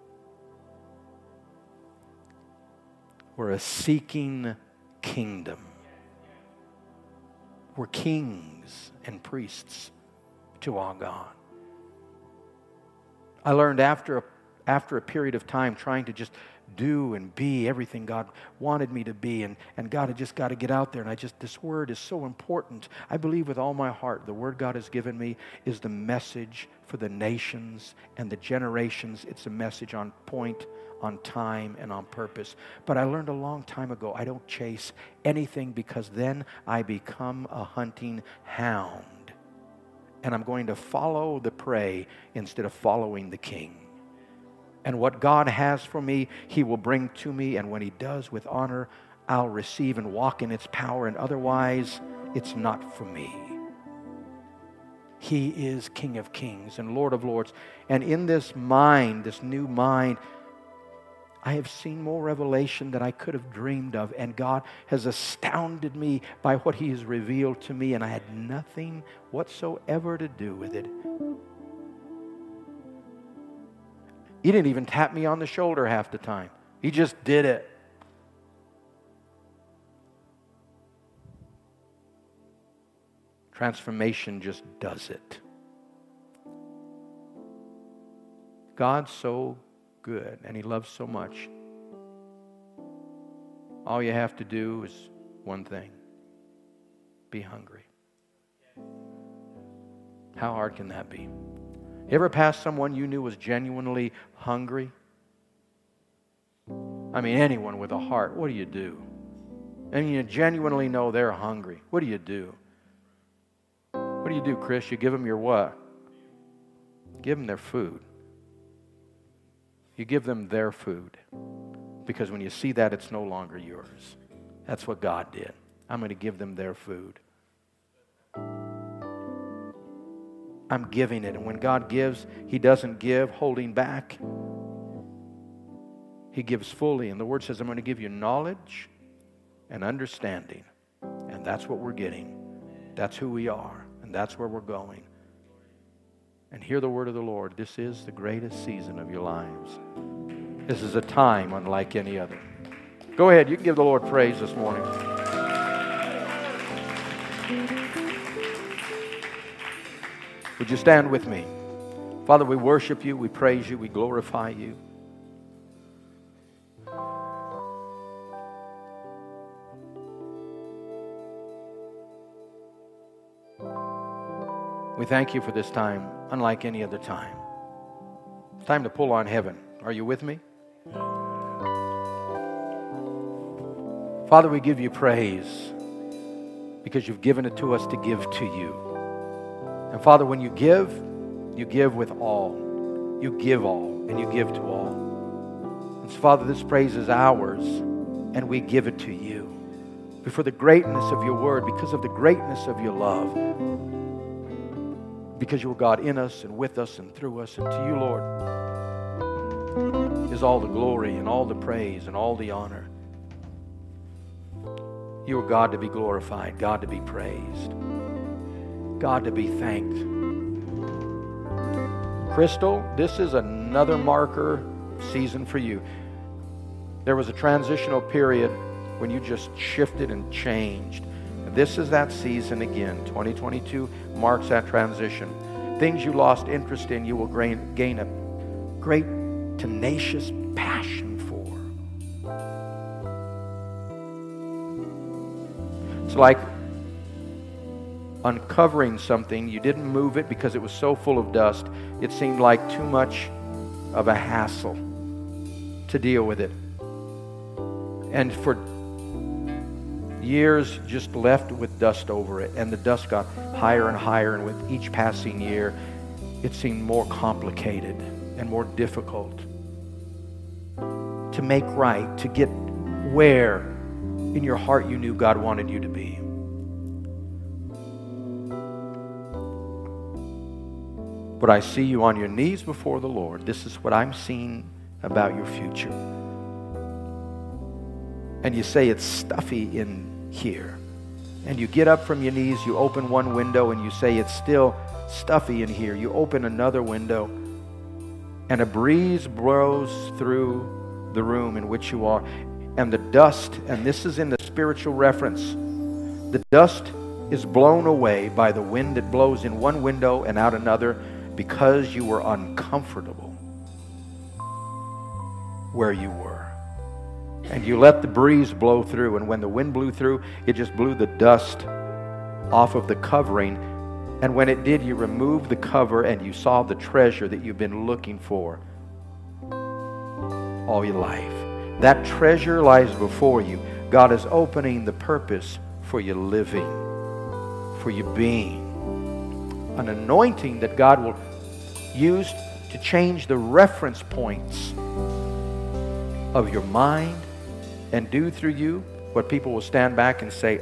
S1: We're a seeking kingdom. We're kings and priests to our God. I learned after, after a period of time trying to just do and be everything God wanted me to be, and, and God had just got to get out there, and I just, this word is so important. I believe with all my heart the word God has given me is the message for the nations and the generations. It's a message on point, on time, and on purpose. But I learned a long time ago, I don't chase anything because then I become a hunting hound, and I'm going to follow the prey instead of following the king. And what God has for me, He will bring to me. And when He does with honor, I'll receive and walk in its power. And otherwise, it's not for me. He is King of Kings and Lord of Lords. And in this mind, this new mind, I have seen more revelation than I could have dreamed of. And God has astounded me by what He has revealed to me. And I had nothing whatsoever to do with it. He didn't even tap me on the shoulder half the time. He just did it. Transformation just does it. God's so good and He loves so much. All you have to do is one thing. Be hungry. How hard can that be? You ever passed someone you knew was genuinely hungry? I mean, anyone with a heart, what do you do? And you genuinely know they're hungry. What do you do? What do you do, Chris? You give them your what? Give them their food. You give them their food. Because when you see that, it's no longer yours. That's what God did. I'm going to give them their food. I'm giving it. And when God gives, He doesn't give holding back. He gives fully. And the Word says, I'm going to give you knowledge and understanding. And that's what we're getting. That's who we are. And that's where we're going. And hear the word of the Lord. This is the greatest season of your lives. This is a time unlike any other. Go ahead. You can give the Lord praise this morning. Would you stand with me? Father, we worship You, we praise You, we glorify You. We thank You for this time, unlike any other time. It's time to pull on heaven. Are you with me? Father, we give You praise because You've given it to us to give to You. And Father, when You give, You give with all. You give all, and You give to all. And so, Father, this praise is ours, and we give it to You. Before the greatness of Your word, because of the greatness of Your love, because You are God in us and with us and through us, and to You, Lord, is all the glory and all the praise and all the honor. You are God to be glorified, God to be praised, God to be thanked. Crystal, this is another marker season for you. There was a transitional period when you just shifted and changed. And this is that season again. twenty twenty-two marks that transition. Things you lost interest in, you will gain, gain a great, tenacious passion for. It's like uncovering something. You didn't move it because it was so full of dust. It seemed like too much of a hassle to deal with it. And for years just left with dust over it, and the dust got higher and higher, and with each passing year it seemed more complicated and more difficult to make right, to get where in your heart you knew God wanted you to be. But I see you on your knees before the Lord. This is what I'm seeing about your future. And you say it's stuffy in here. And you get up from your knees, you open one window, and you say it's still stuffy in here. You open another window, and a breeze blows through the room in which you are. And the dust, and this is in the spiritual reference, the dust is blown away by the wind that blows in one window and out another, because you were uncomfortable where you were. And you let the breeze blow through, and when the wind blew through, it just blew the dust off of the covering. And when it did, you removed the cover and you saw the treasure that you've been looking for all your life. That treasure lies before you. God is opening the purpose for your living, for your being. An anointing that God will use to change the reference points of your mind and do through you what people will stand back and say,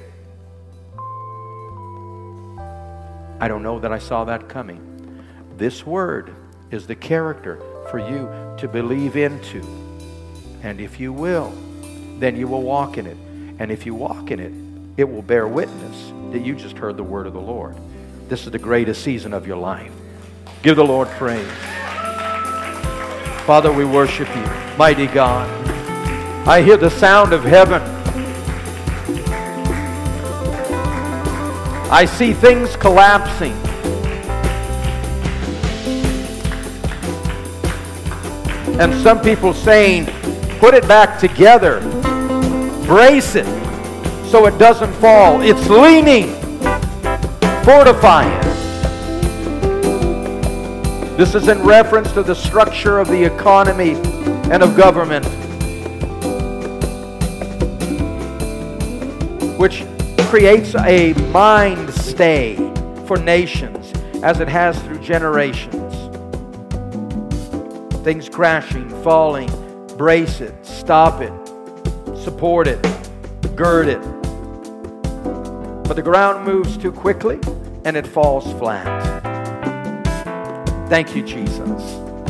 S1: I don't know that I saw that coming. This word is the character for you to believe into. And if you will, then you will walk in it. And if you walk in it, it will bear witness that you just heard the word of the Lord. This is the greatest season of your life. Give the Lord praise. Father, we worship you, mighty God. I hear the sound of heaven. I see things collapsing. And some people saying, put it back together. Brace it so it doesn't fall. It's leaning. Fortify it. This is in reference to the structure of the economy and of government, which creates a mind stay for nations as it has through generations. Things crashing, falling, brace it, stop it, support it, gird it. But the ground moves too quickly and it falls flat. Thank you, Jesus.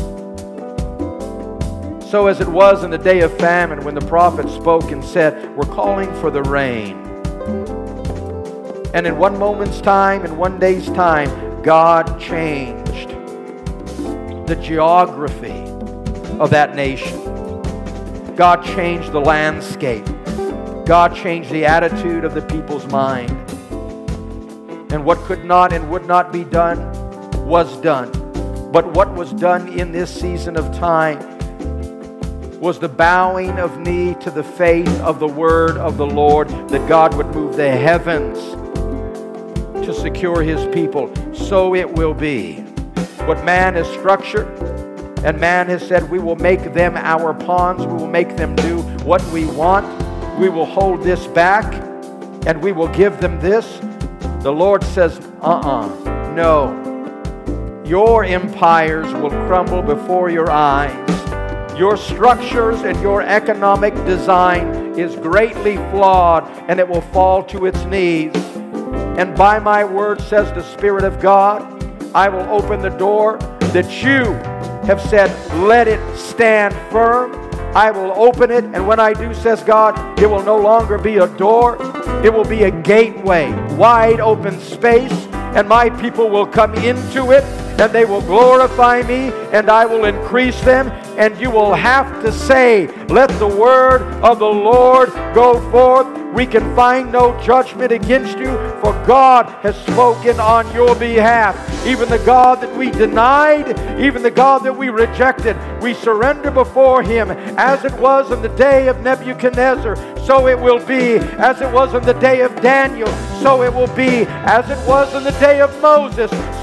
S1: So as it was in the day of famine when the prophet spoke and said, we're calling for the rain. And in one moment's time, in one day's time, God changed the geography of that nation. God changed the landscape. God changed the attitude of the people's mind. And what could not and would not be done was done. But what was done in this season of time was the bowing of knee to the faith of the word of the Lord, that God would move the heavens to secure his people. So it will be. What man has structured, and man has said, we will make them our pawns, we will make them do what we want, we will hold this back, and we will give them this. The Lord says, uh-uh, no. Your empires will crumble before your eyes. Your structures and your economic design is greatly flawed, and it will fall to its knees. And by my word, says the Spirit of God, I will open the door that you have said, let it stand firm. I will open it, and when I do, says God, it will no longer be a door. It will be a gateway, wide open space, and my people will come into it, and they will glorify me, and I will increase them. And you will have to say, let the word of the Lord go forth. We can find no judgment against you, for God has spoken on your behalf. Even the God that we denied, even the God that we rejected, we surrender before him. As it was in the day of Nebuchadnezzar, so it will be. As it was in the day of Daniel, so it will be. As it was in the day of Moses,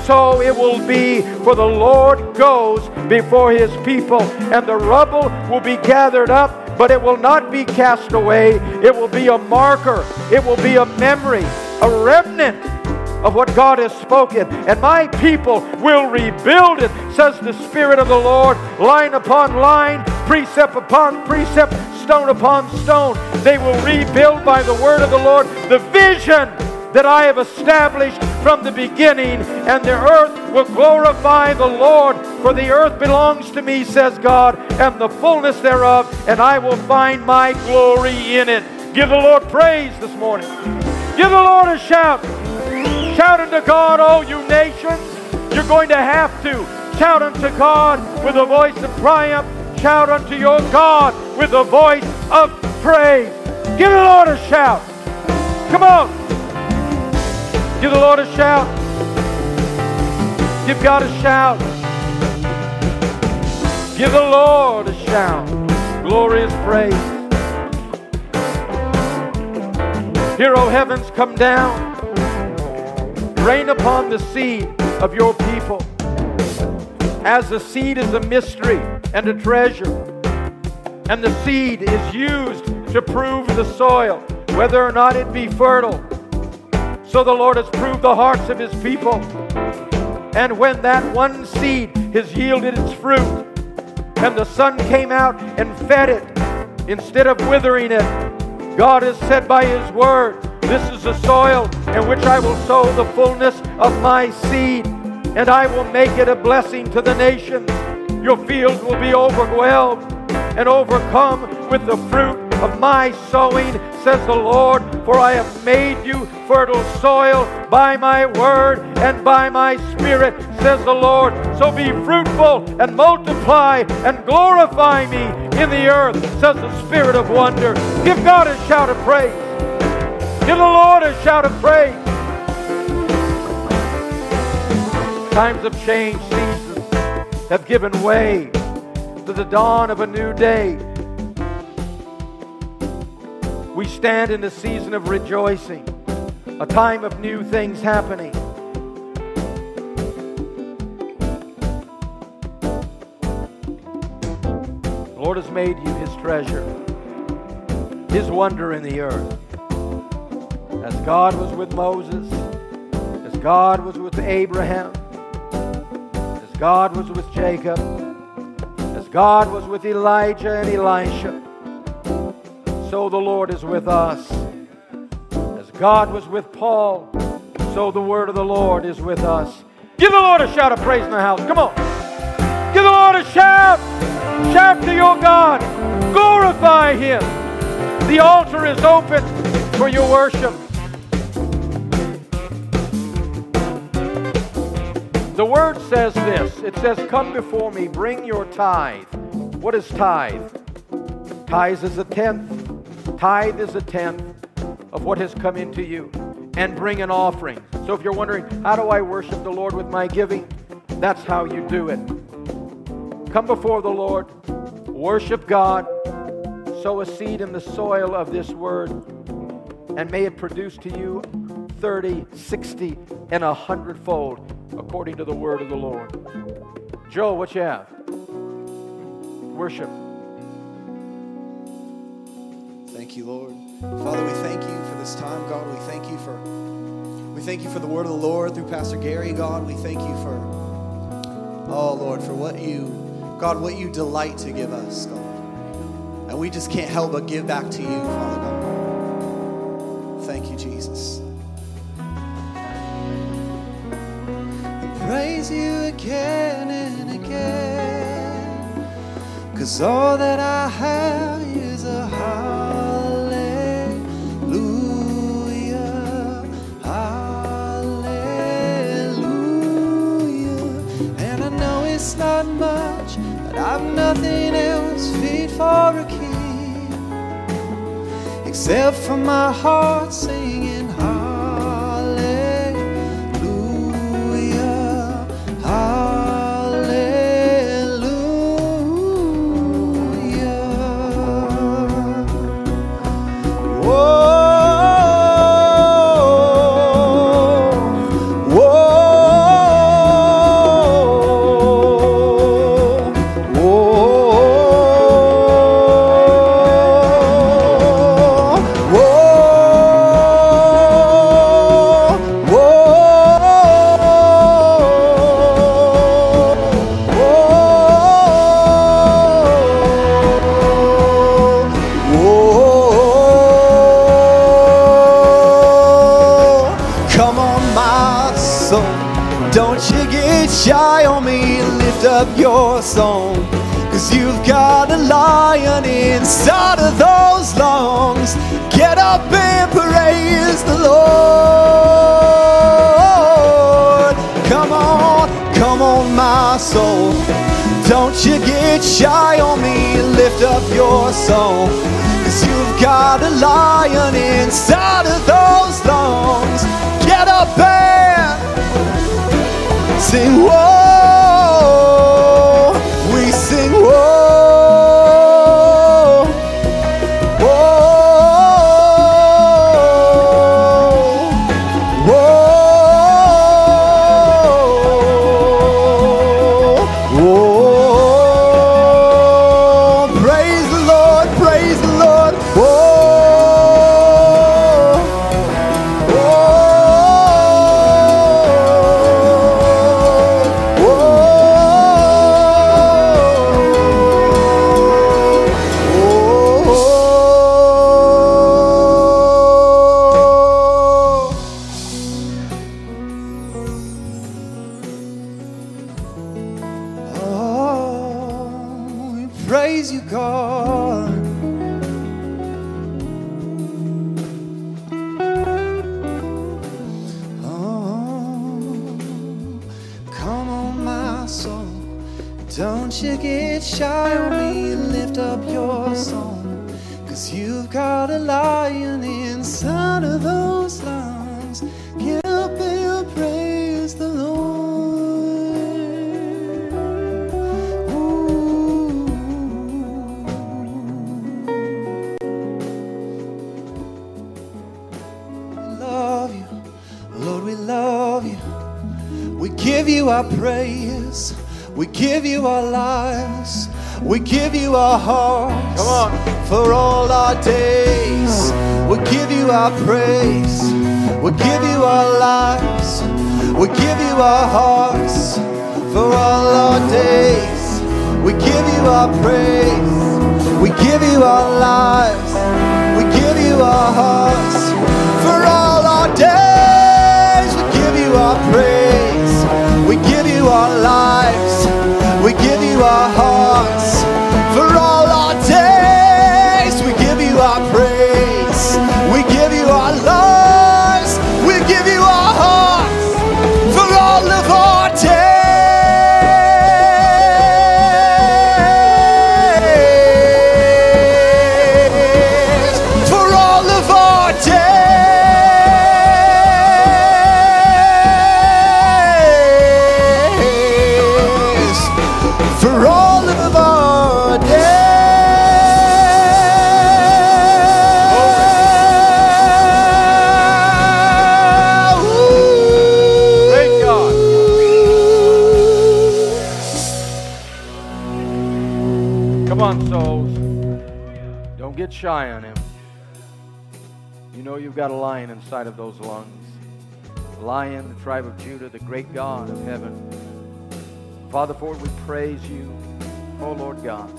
S1: so it will be. For the Lord goes before His people, and the rubble will be gathered up, but it will not be cast away. It will be a marker. It will be a memory, a remnant of what God has spoken. And my people will rebuild it, says the Spirit of the Lord, line upon line, precept upon precept, stone upon stone. They will rebuild by the word of the Lord the vision that I have established from the beginning, and the earth will glorify the Lord. For the earth belongs to me, says God, and the fullness thereof, and I will find my glory in it. Give the Lord praise this morning. Give the Lord a shout. Shout unto God, all you nations. You're going to have to. Shout unto God with a voice of triumph. Shout unto your God with a voice of praise. Give the Lord a shout. Come on. Give the Lord a shout. Give God a shout. Give the Lord a shout. Glorious praise. Hear, O heavens, come down. Rain upon the seed of your people. As the seed is a mystery and a treasure, and the seed is used to prove the soil, whether or not it be fertile. So the Lord has proved the hearts of His people. And when that one seed has yielded its fruit, and the sun came out and fed it, instead of withering it, God has said by His word, this is the soil in which I will sow the fullness of my seed, and I will make it a blessing to the nations. Your fields will be overwhelmed and overcome with the fruit of my sowing, says the Lord. For I have made you fertile soil by my word and by my spirit, says the Lord. So be fruitful and multiply and glorify me in the earth, says the Spirit of wonder. Give God a shout of praise. Give the Lord a shout of praise. Times of change, seasons have given way to the dawn of a new day. We stand in the season of rejoicing, a time of new things happening. The Lord has made you His treasure, His wonder in the earth. As God was with Moses, as God was with Abraham, as God was with Jacob, as God was with Elijah and Elisha, so the Lord is with us. As God was with Paul, so the word of the Lord is with us. Give the Lord a shout of praise in the house. Come on. Give the Lord a shout. Shout to your God. Glorify Him. The altar is open for your worship. The word says this. It says, come before me, bring your tithe. What is tithe? Tithe is a tenth. Tithe is a tenth of what has come into you. And bring an offering. So if you're wondering, how do I worship the Lord with my giving? That's how you do it. Come before the Lord. Worship God. Sow a seed in the soil of this word. And may it produce to you thirty, sixty, and a hundredfold, according to the word of the Lord. Joe, what you have? Worship.
S2: Thank you, Lord. Father, we thank you for this time, God. We thank you for we thank you for the word of the Lord through Pastor Gary, God. We thank you for, oh Lord, for what you, God, what you delight to give us, God. And we just can't help but give back to you, Father God. Thank you, Jesus. Praise you again and again, 'cause all that I have is a hallelujah, hallelujah. And I know it's not much, but I've nothing else fit for a king, except for my heart singing hallelujah. Whoa, whoa, up your song, 'cause you've got a lion inside of those lungs. Get up and praise the Lord. Come on, come on, my soul. Don't you get shy on me. Lift up your song, 'cause you've got a lion inside of those lungs. Get up and sing, whoa. We sing, whoa, whoa, whoa, whoa. Praise the Lord, praise the Lord, whoa. Praise you, God. Oh, come on, my soul. Don't you get shy on me. Lift up your song, 'cause you've got a lion inside of those lungs. Get up and praise the Lord. We give you our praise. We give you our lives. We give you our hearts.
S1: Come on.
S2: For all our days. We give you our praise. We give you our lives. We give you our hearts. For all our days. We give you our praise. We give you our lives. We give you our hearts. For all our days. We give you our praise. We give you our lives. We give you our hearts. For all our days, we give you our praise. We give you our lives. We give you our hearts. For all of our days. For all of our days. For all of our days.
S1: Thank God. Come on, souls. Don't get shy on him. You know you've got a lion inside of those lungs. Lion, the tribe of Judah, the great God of heaven. Father, for it we praise you, oh Lord God.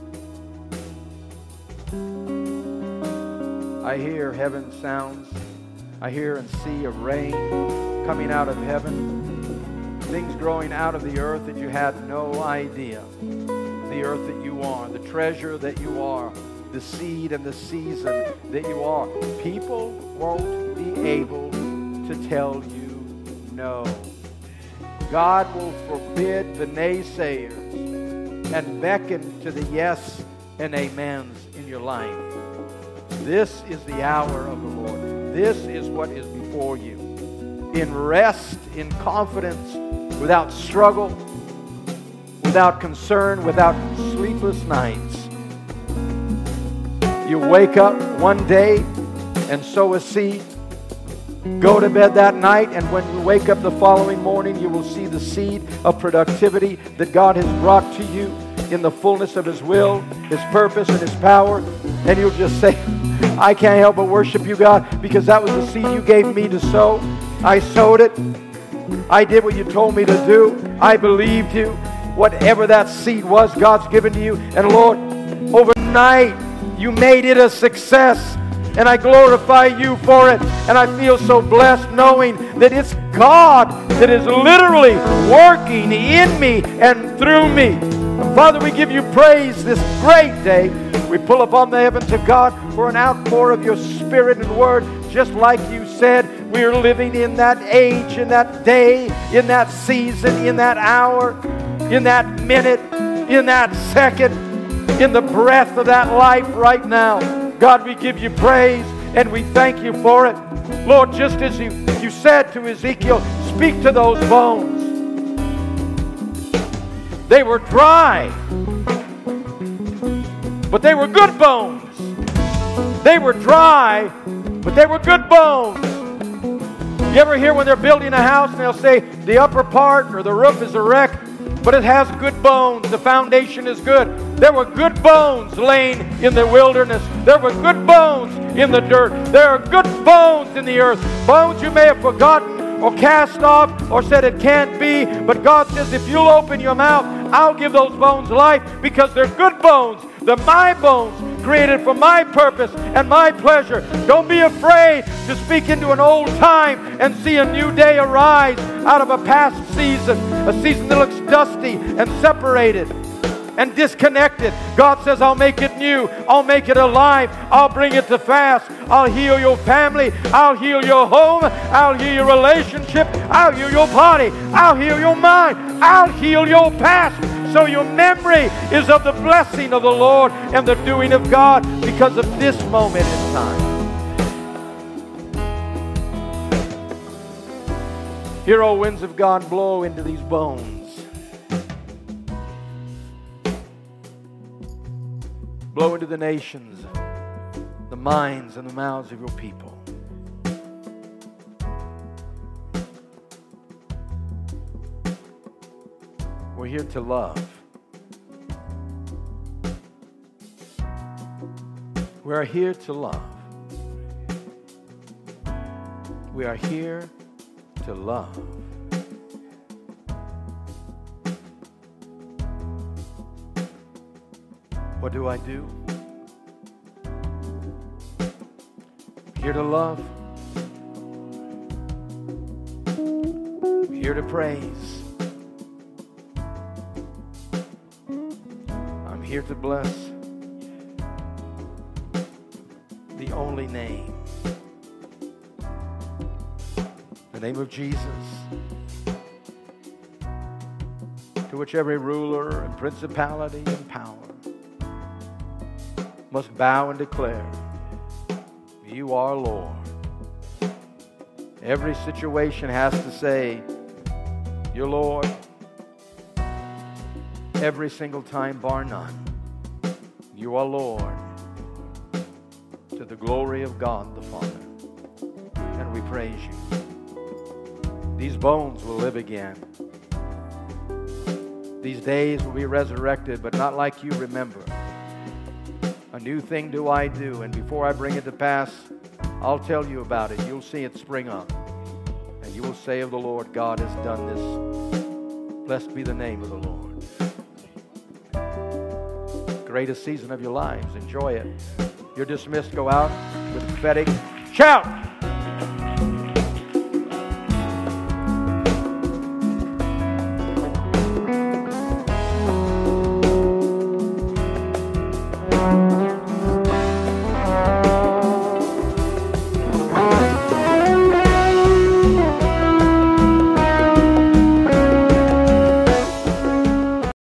S1: I hear heaven sounds. I hear and see a rain coming out of heaven. Things growing out of the earth that you had no idea. The earth that you are, the treasure that you are, the seed and the season that you are. People won't be able to tell you no. God will forbid the naysayers and beckon to the yes and amens in your life. This is the hour of the Lord. This is what is before you. In rest, in confidence, without struggle, without concern, without sleepless nights. You wake up one day and sow a seed. Go to bed that night, and when you wake up the following morning, you will see the seed of productivity that God has brought to you in the fullness of His will, His purpose, and His power. And you'll just say, I can't help but worship you, God, because that was the seed you gave me to sow. I sowed it. I did what you told me to do. I believed you. Whatever that seed was, God's given to you. And Lord, overnight, you made it a success. and I glorify you for it. And I feel so blessed knowing that it's God that is literally working in me and through me. Father, we give you praise this great day. We pull upon the heavens of God for an outpour of your Spirit and Word. Just like you said, we are living in that age, in that day, in that season, in that hour, in that minute, in that second, in the breath of that life right now. God, we give you praise and we thank you for it. Lord, just as you, you said to Ezekiel, speak to those bones. They were dry, but they were good bones. They were dry, but they were good bones. You ever hear when they're building a house and they'll say the upper part or the roof is a wreck, but it has good bones. The foundation is good. There were good bones laying in the wilderness. There were good bones in the dirt. There are good bones in the earth. Bones you may have forgotten or cast off or said it can't be. But God says if you'll open your mouth, I'll give those bones life because they're good bones. They're my bones, created for my purpose and my pleasure. Don't be afraid to speak into an old time and see a new day arise out of a past season, a season that looks dusty and separated and disconnected. God says, I'll make it new. I'll make it alive. I'll bring it to pass. I'll heal your family. I'll heal your home. I'll heal your relationship. I'll heal your body. I'll heal your mind. I'll heal your past. So your memory is of the blessing of the Lord and the doing of God because of this moment in time. Here, O winds of God, blow into these bones. Blow into the nations, the minds and the mouths of your people. We're here to love. We are here to love. We are here to love. What do I do? Here to love. Here to praise. I'm here to bless the only name. The name of Jesus. To which every ruler and principality and power must bow and declare, you are Lord. Every situation has to say, you're Lord. Every single time, bar none, you are Lord. To the glory of God the Father. And we praise you. These bones will live again. These days will be resurrected, but not like you remember. A new thing do I do, and before I bring it to pass, I'll tell you about it. You'll see it spring up. And you will say of the Lord, God has done this. Blessed be the name of the Lord. Greatest season of your lives. Enjoy it. You're dismissed. Go out with a prophetic shout.